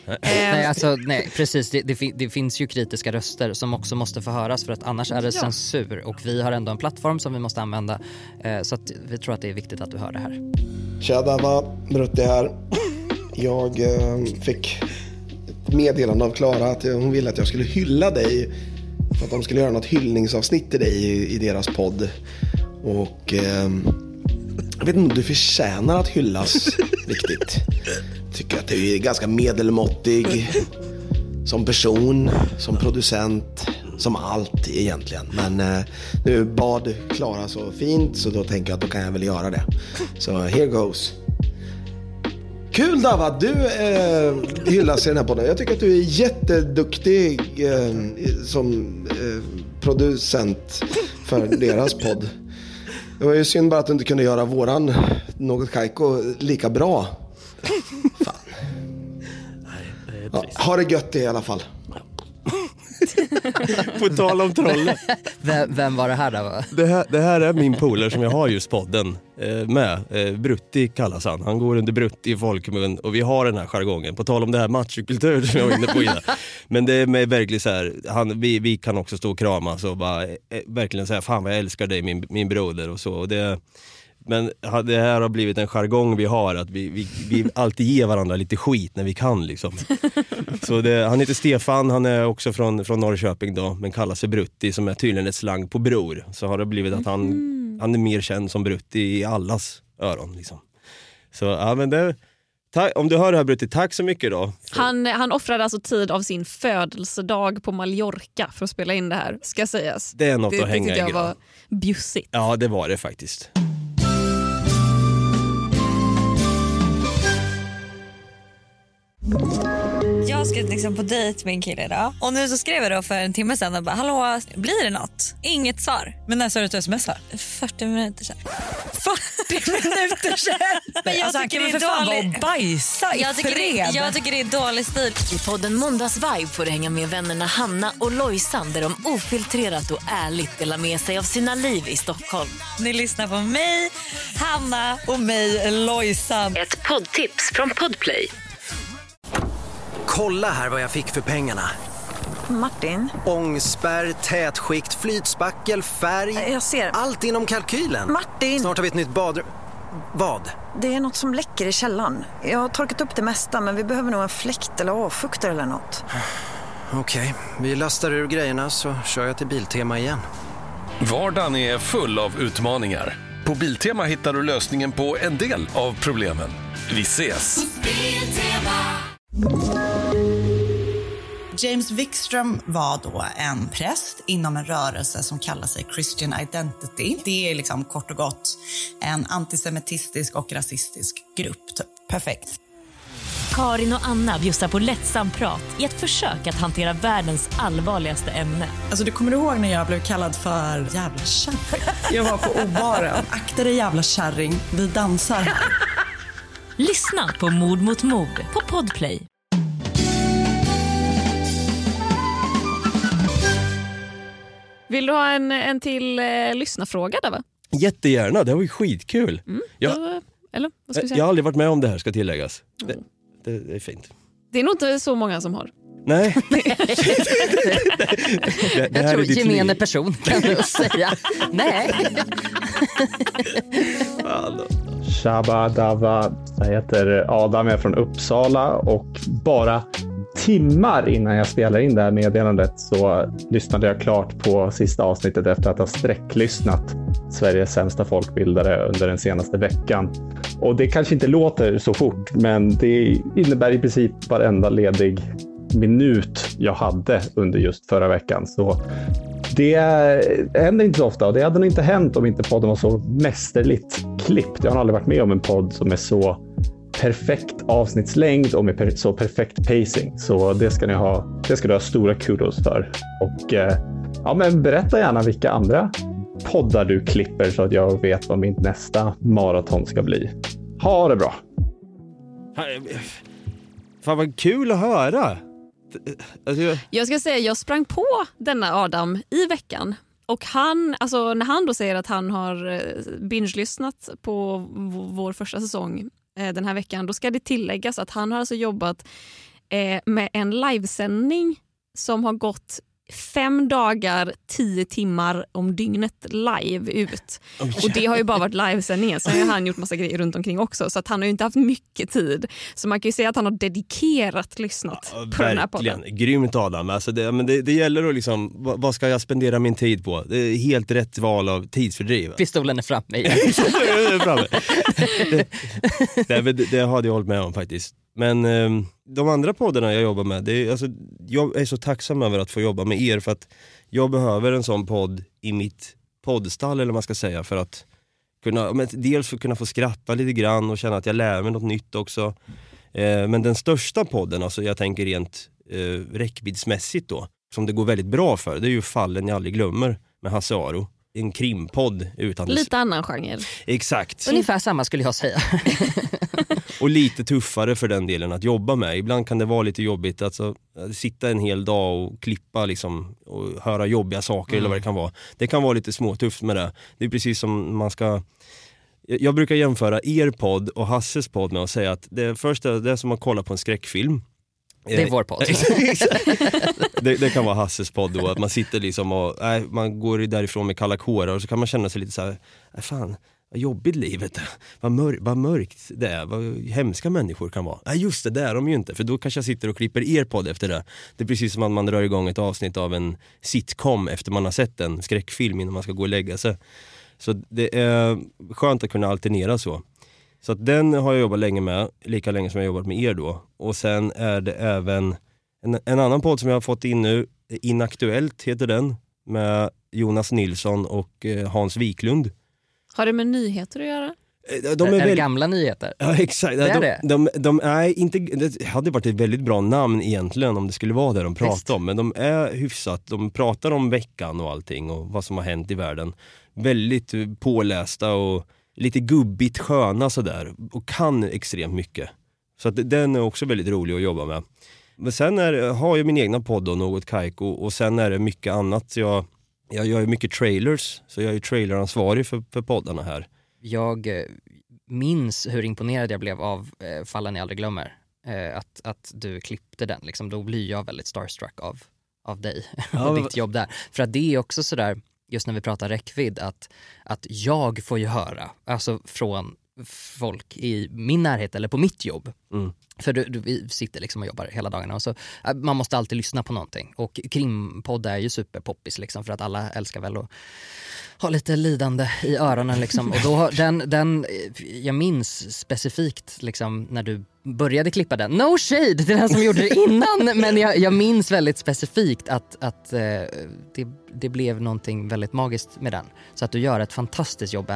Nej, precis. Det finns ju kritiska röster som också måste få höras för att annars är det censur. Och vi har ändå en plattform som vi måste använda. Så att vi tror att det är viktigt att du hör det här. Tja Dava, Brutti här. Jag fick ett meddelande av Klara att hon ville att jag skulle hylla dig. För att de skulle göra något hyllningsavsnitt till dig i deras podd. Och jag vet inte om du förtjänar att hyllas riktigt. Tycker att du är ganska medelmåttig som person, som producent, som allt egentligen. Men nu bad Klara så fint, så då tänker jag att då kan jag väl göra det. Så here goes. Kul Dava, du hyllas i den här podden. Jag tycker att du är jätteduktig som producent för deras podd. Det var ju synd bara att du inte kunde göra våran Något Kaiko lika bra. Fan. Ja, ha det gött i alla fall. På tal om trollen. Vem var det här då? Va? Det här är min polare som jag har just podden med. Brutti kallas han. Han går under Brutti i folkmun. Och vi har den här jargongen. På tal om det här machokultur som jag var inne på innan. Men det är med verkligen så här. Vi kan också stå och kramas och bara verkligen säga fan vad jag älskar dig min broder och så. Och men det här har blivit en jargong vi har, att vi alltid ger varandra lite skit när vi kan liksom. Så han heter Stefan, han är också från Norrköping då, men kallar sig Brutti, som är tydligen ett slang på bror. Så har det blivit att han är mer känd som Brutti i allas öron liksom. Så ja, men om du hör det här Brutti, tack så mycket då. Han offrade alltså tid av sin födelsedag på Mallorca för att spela in det här, ska sägas. Det är något att hänga i. Det tycker jag var bjussigt. Ja, det var det faktiskt. Jag ska liksom på dejt med en kille idag. Och nu så skrev jag då för en timme sedan och bara, hallå, blir det något? Inget svar. Men när sa du att du smsar? 40 minuter sedan. 40 minuter sedan? Men jag tycker det är för fan dålig... bajsa i fred. Jag tycker det är dålig stil. I podden Måndags Vibe får du hänga med vännerna Hanna och Lojsan, där de ofiltrerat och ärligt delar med sig av sina liv i Stockholm. Ni lyssnar på mig, Hanna och mig, Lojsan. Ett poddtips från Podplay. Kolla här vad jag fick för pengarna. Martin? Ångspärr, tätskikt, flytspackel, färg. Jag ser. Allt inom kalkylen. Martin! Snart har vi ett nytt badrum. Vad? Det är något som läcker i källaren. Jag har torkat upp det mesta, men vi behöver nog en fläkt eller avfuktare eller något. Okej, vi lastar ur grejerna så kör jag till Biltema igen. Vardagen är full av utmaningar. På Biltema hittar du lösningen på en del av problemen. Vi ses! James Wikström var då en präst inom en rörelse som kallar sig Christian Identity. Det är liksom kort och gott en antisemitistisk och rasistisk grupp. Typ. Perfekt. Karin och Anna bjussar på lättsam prat i ett försök att hantera världens allvarligaste ämne. Alltså du kommer ihåg när jag blev kallad för jävla kärring? Jag var på obaren. Akta dig jävla kärring, vi dansar. Lyssna på Mord mot mord på Podplay. Vill du ha en till lyssnarfråga där, va? Jättegärna, det var ju skitkul. Eller vad ska vi säga? Jag har aldrig varit med om det här, ska tilläggas. Det är fint. Det är nog inte så många som har. Nej. Jag tror gemene person kan du säga. Nej. Shabba Dava, jag heter Adam, jag är från Uppsala och bara timmar innan jag spelade in det här meddelandet så lyssnade jag klart på sista avsnittet efter att ha sträcklyssnat Sveriges sämsta folkbildare under den senaste veckan. Och det kanske inte låter så fort, men det innebär i princip varenda ledig minut jag hade under just förra veckan. Så det händer inte så ofta, och det hade nog inte hänt om inte podden var så mästerligt klippt. Jag har aldrig varit med om en podd som är så perfekt avsnittslängd och med så perfekt pacing. Så det ska du ha stora kudos för. Och ja, men berätta gärna vilka andra poddar du klipper så att jag vet vad min nästa maraton ska bli. Ha det bra! Fan vad kul att höra! Jag ska säga, jag sprang på denna Adam i veckan. Och när han då säger att han har binge-lyssnat på vår första säsong den här veckan, då ska det tilläggas att han har alltså jobbat med en livesändning som har gått 5 dagar, 10 timmar om dygnet live ut. Och det har ju bara varit livesändningen. Sen har han gjort massa grejer runt omkring också. Så att han har ju inte haft mycket tid. Så man kan ju säga att han har dedikerat lyssnat på den här podden. Verkligen, grymt Adam. Alltså det gäller att liksom, vad ska jag spendera min tid på? Det är helt rätt val av tidsfördriv. Pistolen är framme igen. det hade jag hållit med om faktiskt. Men de andra poddarna jag jobbar med, jag är så tacksam över att få jobba med er, för att jag behöver en sån podd i mitt poddstall, eller vad man ska säga, för att kunna, dels för att kunna få skratta lite grann och känna att jag lär mig något nytt också. Men den största podden, alltså jag tänker rent räckviddsmässigt då, som det går väldigt bra för, det är ju Fallen jag aldrig glömmer med Hasse Aro. En krimpodd utan lite annan genre. Exakt. Ungefär samma skulle jag säga. Och lite tuffare för den delen att jobba med. Ibland kan det vara lite jobbigt att sitta en hel dag och klippa liksom, och höra jobbiga saker eller vad det kan vara. Det kan vara lite småtufft med det. Det är precis som man ska... Jag brukar jämföra er podd och Hasses podd med att säga att det är som att kolla på en skräckfilm. Det är vår podd. det kan vara Hasses podd då, att man sitter liksom och man går därifrån med kalla kårar och så kan man känna sig lite så här, fan, vad jobbigt livet är. Vad mörkt det är, vad hemska människor kan vara. Nej, just det är de ju inte, för då kanske jag sitter och klipper er podd efter det. Det är precis som att man drar igång ett avsnitt av en sitcom efter man har sett en skräckfilm innan man ska gå och lägga sig. Så det är skönt att kunna alternera så. Så att den har jag jobbat länge med, lika länge som jag har jobbat med er då. Och sen är det även en annan podd som jag har fått in nu, Inaktuellt heter den, med Jonas Nilsson och Hans Wiklund. Har det med nyheter att göra? Är det gamla nyheter? Ja, exakt. Det hade varit ett väldigt bra namn egentligen om det skulle vara det de pratar om. Men de är hyfsat, de pratar om veckan och allting och vad som har hänt i världen. Väldigt pålästa och lite gubbigt sköna sådär. Och kan extremt mycket. Så att den är också väldigt rolig att jobba med. Men sen har jag min egna podd och Något Kaiko. Och sen är det mycket annat. Jag gör mycket trailers. Så jag är ju traileransvarig för poddarna här. Jag minns hur imponerad jag blev av Fallen jag aldrig glömmer. Att du klippte den. Liksom, då blir jag väldigt starstruck av dig och ditt jobb där. För att det är också sådär, just när vi pratar räckvidd, att jag får ju höra, alltså från folk i min närhet eller på mitt jobb. För vi sitter liksom och jobbar hela dagarna och så man måste alltid lyssna på någonting. Och krimpodd är ju superpoppis liksom, för att alla älskar väl att ha lite lidande i öronen liksom. Och då jag minns specifikt liksom när du började klippa den. No shade till den som gjorde det innan, men jag minns väldigt specifikt att det blev någonting väldigt magiskt med den. Så att du gör ett fantastiskt jobb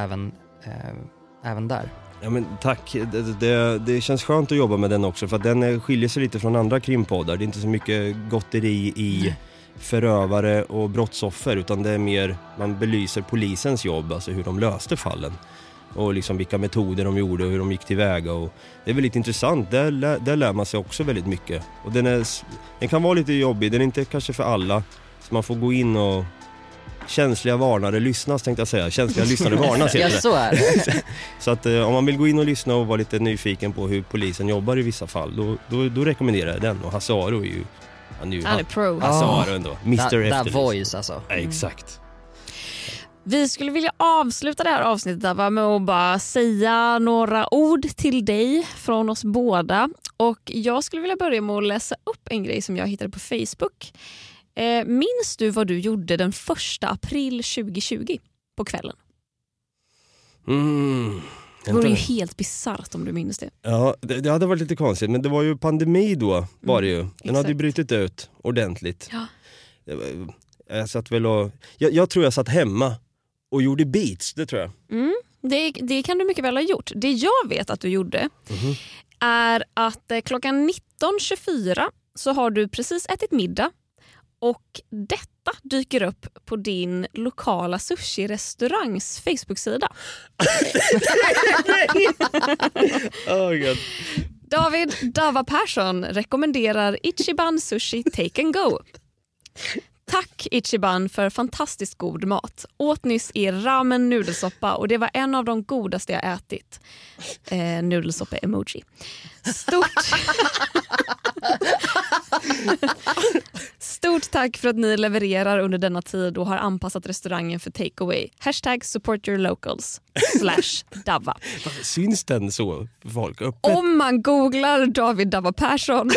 även där. Ja, men tack. Det känns skönt att jobba med den också, för att den skiljer sig lite från andra krimpoddar. Det är inte så mycket gotteri i förövare och brottsoffer, utan det är mer, man belyser polisens jobb, alltså hur de löste fallen och liksom vilka metoder de gjorde och hur de gick tillväga, och det är väldigt intressant. Där lär man sig också väldigt mycket, och den kan vara lite jobbig, den är inte kanske för alla, så man får gå in och känsliga varnare lyssnas, tänkte jag säga. Känsliga lyssnare varnas. Ja, så är det. Så att om man vill gå in och lyssna och vara lite nyfiken på hur polisen jobbar i vissa fall, då rekommenderar jag den. Och Hasse Aro är ju... Han är pro. Hasse Aro ändå. Mr. That voice alltså. Ja, exakt. Vi skulle vilja avsluta det här avsnittet med att bara säga några ord till dig från oss båda. Och jag skulle vilja börja med att läsa upp en grej som jag hittade på Facebook. Minns du vad du gjorde den 1 april 2020 på kvällen? Det vore ju helt bizarrt om du minns det. Ja, det hade varit lite konstigt, men det var ju pandemi då, var det ju. Den hade ju brutit ut ordentligt. Ja. Jag satt väl och... Jag tror jag satt hemma och gjorde beats, det tror jag. Det kan du mycket väl ha gjort. Det jag vet att du gjorde är att klockan 19.24 så har du precis ätit middag. Och detta dyker upp på din lokala sushi-restaurangs Facebook-sida. Oh God. David Dava Persson rekommenderar Ichiban Sushi Take and Go. Tack Ichiban för fantastiskt god mat. Åt nyss er ramen nudelsoppa och det var en av de godaste jag ätit. Nudelsoppa-emoji. Stort tack för att ni levererar under denna tid och har anpassat restaurangen för takeaway. #supportyourlocals /Davva. Syns den så folk öppet? Om man googlar David Davva Persson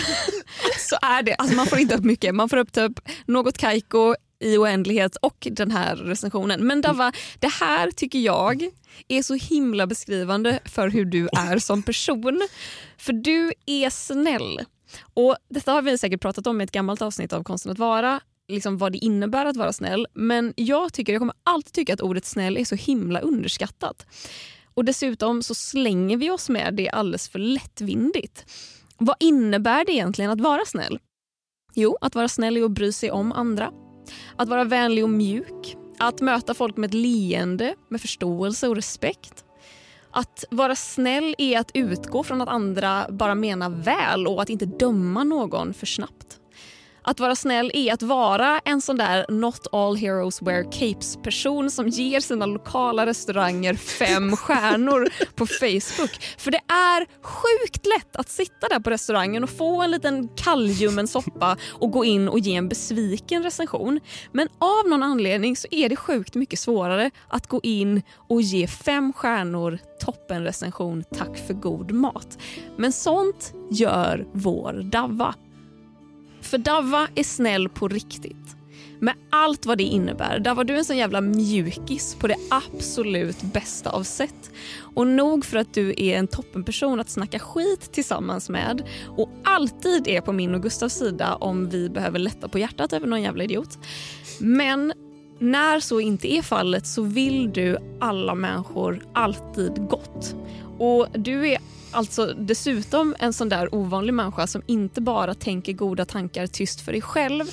så är det, alltså man får inte upp mycket. Man får upp typ något Kaiko i oändlighet och den här recensionen. Men Davva, det här tycker jag är så himla beskrivande för hur du är som person. För du är snäll. Och detta har vi säkert pratat om i ett gammalt avsnitt av Konsten att vara, liksom vad det innebär att vara snäll. Men jag kommer alltid tycka att ordet snäll är så himla underskattat. Och dessutom så slänger vi oss med det alldeles för lättvindigt. Vad innebär det egentligen att vara snäll? Jo, att vara snäll är att bry sig om andra. Att vara vänlig och mjuk. Att möta folk med ett leende, med förståelse och respekt. Att vara snäll är att utgå från att andra bara menar väl och att inte döma någon för snabbt. Att vara snäll är att vara en sån där not all heroes wear capes person som ger sina lokala restauranger 5 stjärnor på Facebook. För det är sjukt lätt att sitta där på restaurangen och få en liten kallljummen soppa och gå in och ge en besviken recension. Men av någon anledning så är det sjukt mycket svårare att gå in och ge 5 stjärnor, toppen recension, tack för god mat. Men sånt gör vår Davva. För Davva är snäll på riktigt. Med allt vad det innebär. Davva, du är en sån jävla mjukis på det absolut bästa av sätt. Och nog för att du är en toppenperson att snacka skit tillsammans med. Och alltid är på min och Gustavs sida om vi behöver lätta på hjärtat över någon jävla idiot. Men när så inte är fallet så vill du alla människor alltid gott. Och du är alltså dessutom en sån där ovanlig människa som inte bara tänker goda tankar tyst för dig själv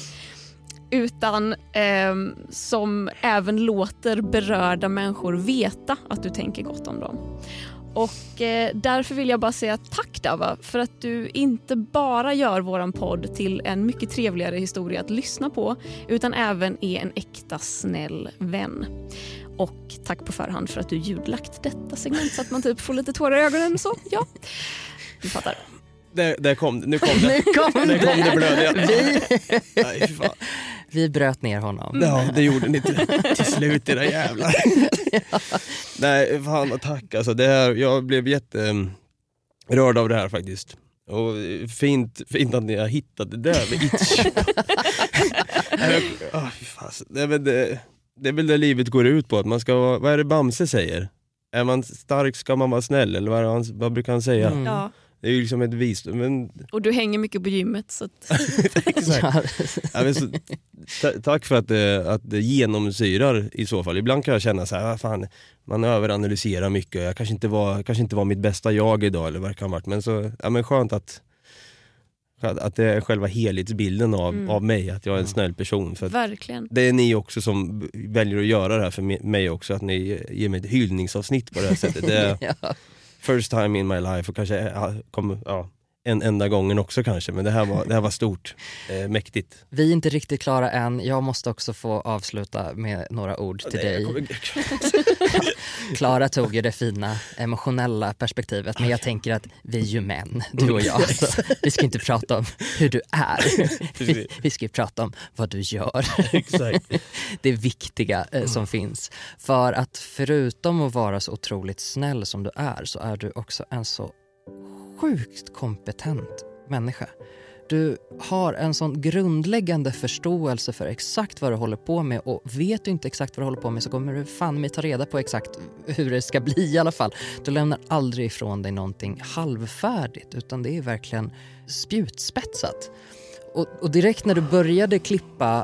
utan som även låter berörda människor veta att du tänker gott om dem. Och därför vill jag bara säga tack Davva för att du inte bara gör våran podd till en mycket trevligare historia att lyssna på utan även är en äkta snäll vän. Och tack på förhand för att du ljudlagt detta segment så att man typ får lite tårar i ögonen och så. Ja, du fattar. Nu kom det blödiga. Nej, fan. Vi bröt ner honom. Ja, det gjorde ni till slut, era jävlar. Nej, fan tack. Alltså, jag blev jätterörd av det här faktiskt. Och fint att ni har hittat det där med itch. Det är väl det livet går ut på. Att man ska, vad är det Bamse säger? Är man stark ska man vara snäll. Eller vad brukar han säga? Mm. Ja. Det är ju liksom ett visdom. Men... Och du hänger mycket på gymmet. Så att... Tack för att det genomsyrar i så fall. Ibland kan jag känna så här, fan, man överanalyserar mycket. Jag kanske inte var mitt bästa jag idag. Eller vad det kan ha varit. Men så, men skönt att det är själva helhetsbilden av mig, att jag är en snäll person. För verkligen. Det är ni också som väljer att göra det här för mig också, att ni ger mig ett hyllningsavsnitt på det här sättet. Det är first time in my life och kanske en enda gången också kanske, men det här var stort, mäktigt. Vi är inte riktigt klara än. Jag måste också få avsluta med några ord till dig. Klara tog ju det fina emotionella perspektivet, men jag tänker att vi är ju män, du och jag. Så vi ska inte prata om hur du är. Vi ska prata om vad du gör. Det viktiga som finns. För att förutom att vara så otroligt snäll som du är, så är du också en så sjukt kompetent människa. Du har en sån grundläggande förståelse för exakt vad du håller på med, och vet du inte exakt vad du håller på med så kommer du fan med ta reda på exakt hur det ska bli i alla fall. Du lämnar aldrig ifrån dig någonting halvfärdigt, utan det är verkligen spjutspetsat. Och direkt när du började klippa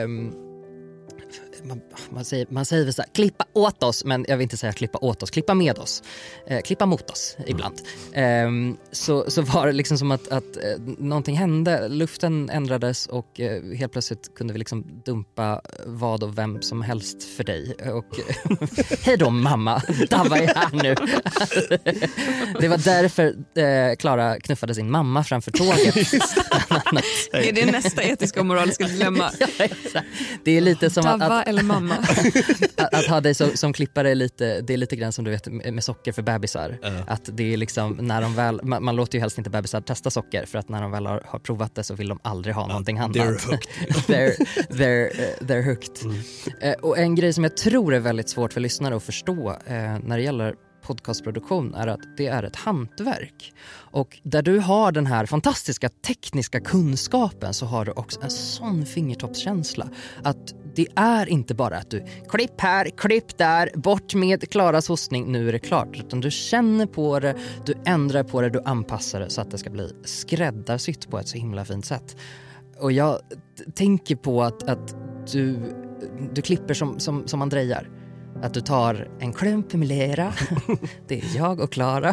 man säger väl så här, klippa åt oss, men jag vill inte säga klippa åt oss, klippa med oss, klippa mot oss ibland. Så var det liksom som att någonting hände, luften ändrades och helt plötsligt kunde vi liksom dumpa vad och vem som helst för dig. Och hej då mamma, Davva är här nu. Det var därför Klara knuffade sin mamma framför tåget. Är det nästa etiska och moraliska dilemma? Det är lite som Davva eller mamma. Att ha dig som klippare är lite grann som du vet med socker för bebisar. Att det är liksom när de väl, man låter ju helst inte bebisar testa socker för att när de väl har provat det så vill de aldrig ha någonting annat. They're hooked. they're hooked. Och en grej som jag tror är väldigt svårt för lyssnare att förstå när det gäller podcastproduktion är att det är ett hantverk. Och där du har den här fantastiska tekniska kunskapen så har du också en sån fingertoppskänsla. Att det är inte bara att du klipp här, klipp där, bort med Klaras hostning, nu är det klart. Utan du känner på det, du ändrar på det, du anpassar det så att det ska bli skräddarsytt på ett så himla fint sätt. Och jag tänker på att du klipper som man drejar. Att du tar en klump med lera. Det är jag och Klara.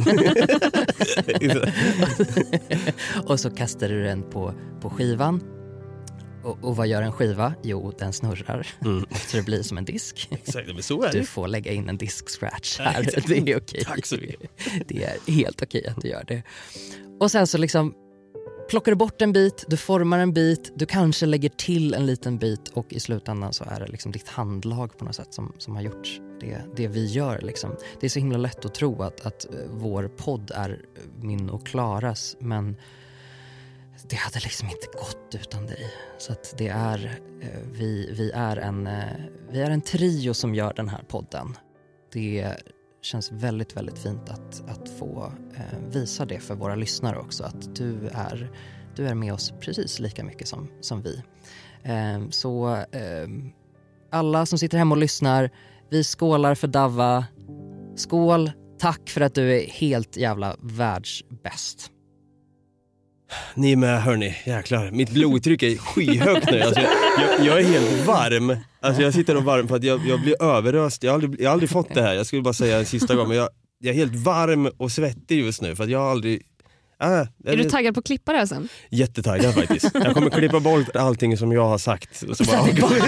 Och så kastar du den på skivan. Och vad gör en skiva? Jo, den snurrar. Så det blir som en disk. Exakt, men så är det. Du får lägga in en disk-scratch här. Ja, det är okej. Tack så mycket. Det är helt okej att du gör det. Och sen så liksom plockar du bort en bit, du formar en bit, du kanske lägger till en liten bit och i slutändan så är det liksom ditt handlag på något sätt som har gjort det vi gör. Liksom. Det är så himla lätt att tro att vår podd är min och Klaras, men det hade liksom inte gått utan dig. Så att det är, vi är en trio som gör den här podden. Det känns väldigt, väldigt fint att få visa det för våra lyssnare också. Att du är med oss precis lika mycket som vi. Så alla som sitter hemma och lyssnar, vi skålar för Davva. Skål, tack för att du är helt jävla världsbäst. Ni med, hörni, jäklar. Mitt blodtryck är skyhögt nu. Alltså, jag är helt varm. Alltså, jag sitter och varm för att jag blir överröst. Jag har aldrig fått det här. Jag skulle bara säga en sista gång. Men jag är helt varm och svettig just nu. För att jag har aldrig... Är du taggad på att klippa det här sen? Jättetaggad faktiskt. Jag kommer klippa bort allting som jag har sagt. Och så bara...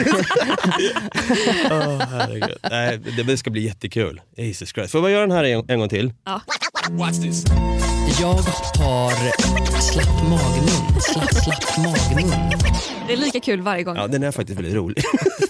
herregud. Nej, det ska bli jättekul. Jesus Christ. Får jag göra den här en gång till? Ja. What's this? Jag har slapp magmun. Det är lika kul varje gång. Ja, den är faktiskt väldigt rolig.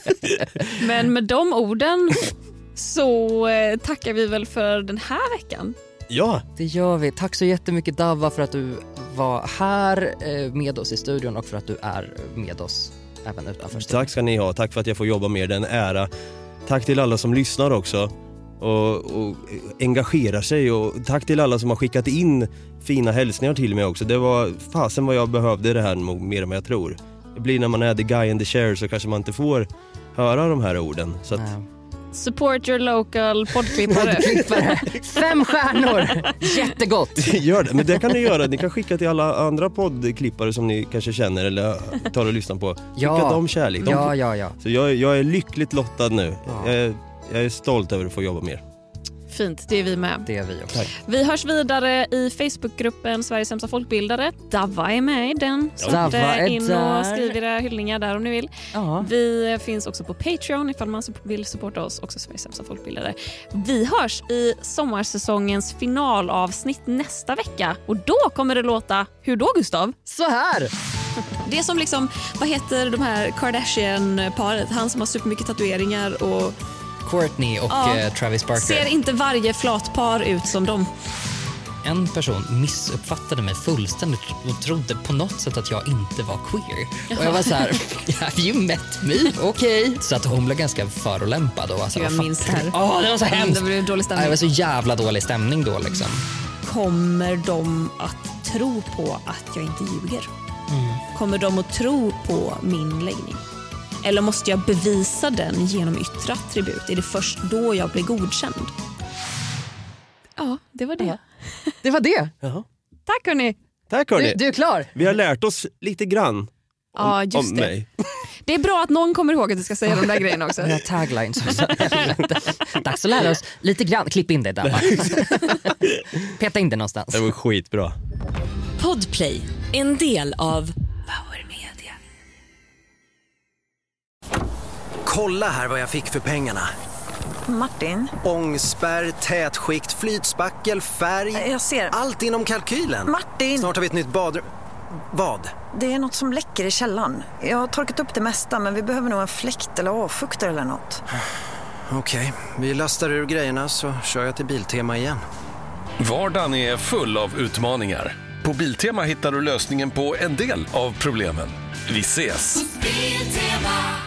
Men med de orden så tackar vi väl för den här veckan. Ja, det gör vi. Tack så jättemycket Davva för att du var här med oss i studion och för att du är med oss även utanför studion. Tack ska ni ha. Tack för att jag får jobba med den ära. Tack till alla som lyssnar också och engagerar sig, och tack till alla som har skickat in fina hälsningar till mig också. Det var fasen vad jag behövde det här mer än vad jag tror. Det blir när man är the guy in the chair så kanske man inte får höra de här orden. Så att... Support your local poddklippare. 5 stjärnor. Jättegott. Gör det, men det kan ni göra. Ni kan skicka till alla andra poddklippare som ni kanske känner eller tar och lyssnar på. Skicka dem kärlek. Ja. Så jag är lyckligt lottad nu. Ja. Jag är stolt över att få jobba mer. Fint, det är vi med. Det är vi också. Tack. Vi hörs vidare i Facebookgruppen Sveriges sämsta folkbildare. Davva är med i den. Så in och skriv era hyllningar där om ni vill. Ja. Vi finns också på Patreon ifall man vill supporta oss, också Sveriges sämsta folkbildare. Vi hörs i sommarsäsongens finalavsnitt nästa vecka. Och då kommer det låta, hur då Gustav? Så här! Det är som liksom, vad heter de här Kardashian-paret? Han som har supermycket tatueringar och... Courtney och Travis Barker. Ser inte varje flatpar ut som dem? En person missuppfattade mig fullständigt och trodde på något sätt att jag inte var queer. Och jag var så här, have you met me? Okej. Så att hon blev ganska förolämpad. Och alltså, jag minns det här. Det var så hemskt. Det blev dålig stämning. Det var så jävla dålig stämning då liksom. Kommer de att tro på att jag inte ljuger? Kommer de att tro på min läggning? Eller måste jag bevisa den genom yttre attribut? Är det först då jag blir godkänd? Ja, det var det. Ja. Det var det. Jaha. Tack hörni. Tack hörni. Du är klar. Vi har lärt oss lite grann om mig. Det är bra att någon kommer ihåg att du ska säga de där grejerna också. Jag har taglines. Dags att lära oss lite grann. Klipp in det där. Peta in det någonstans. Det var skitbra. Podplay, en del av Power Media. Kolla här vad jag fick för pengarna. Martin? Ångspärr, tätskikt, flytspackel, färg. Jag ser. Allt inom kalkylen. Martin! Snart har vi ett nytt badrum. Vad? Det är något som läcker i källaren. Jag har torkat upp det mesta, men vi behöver nog en fläkt eller avfuktare eller något. Okej, vi lastar ur grejerna så kör jag till Biltema igen. Vardagen är full av utmaningar. På Biltema hittar du lösningen på en del av problemen. Vi ses! Biltema.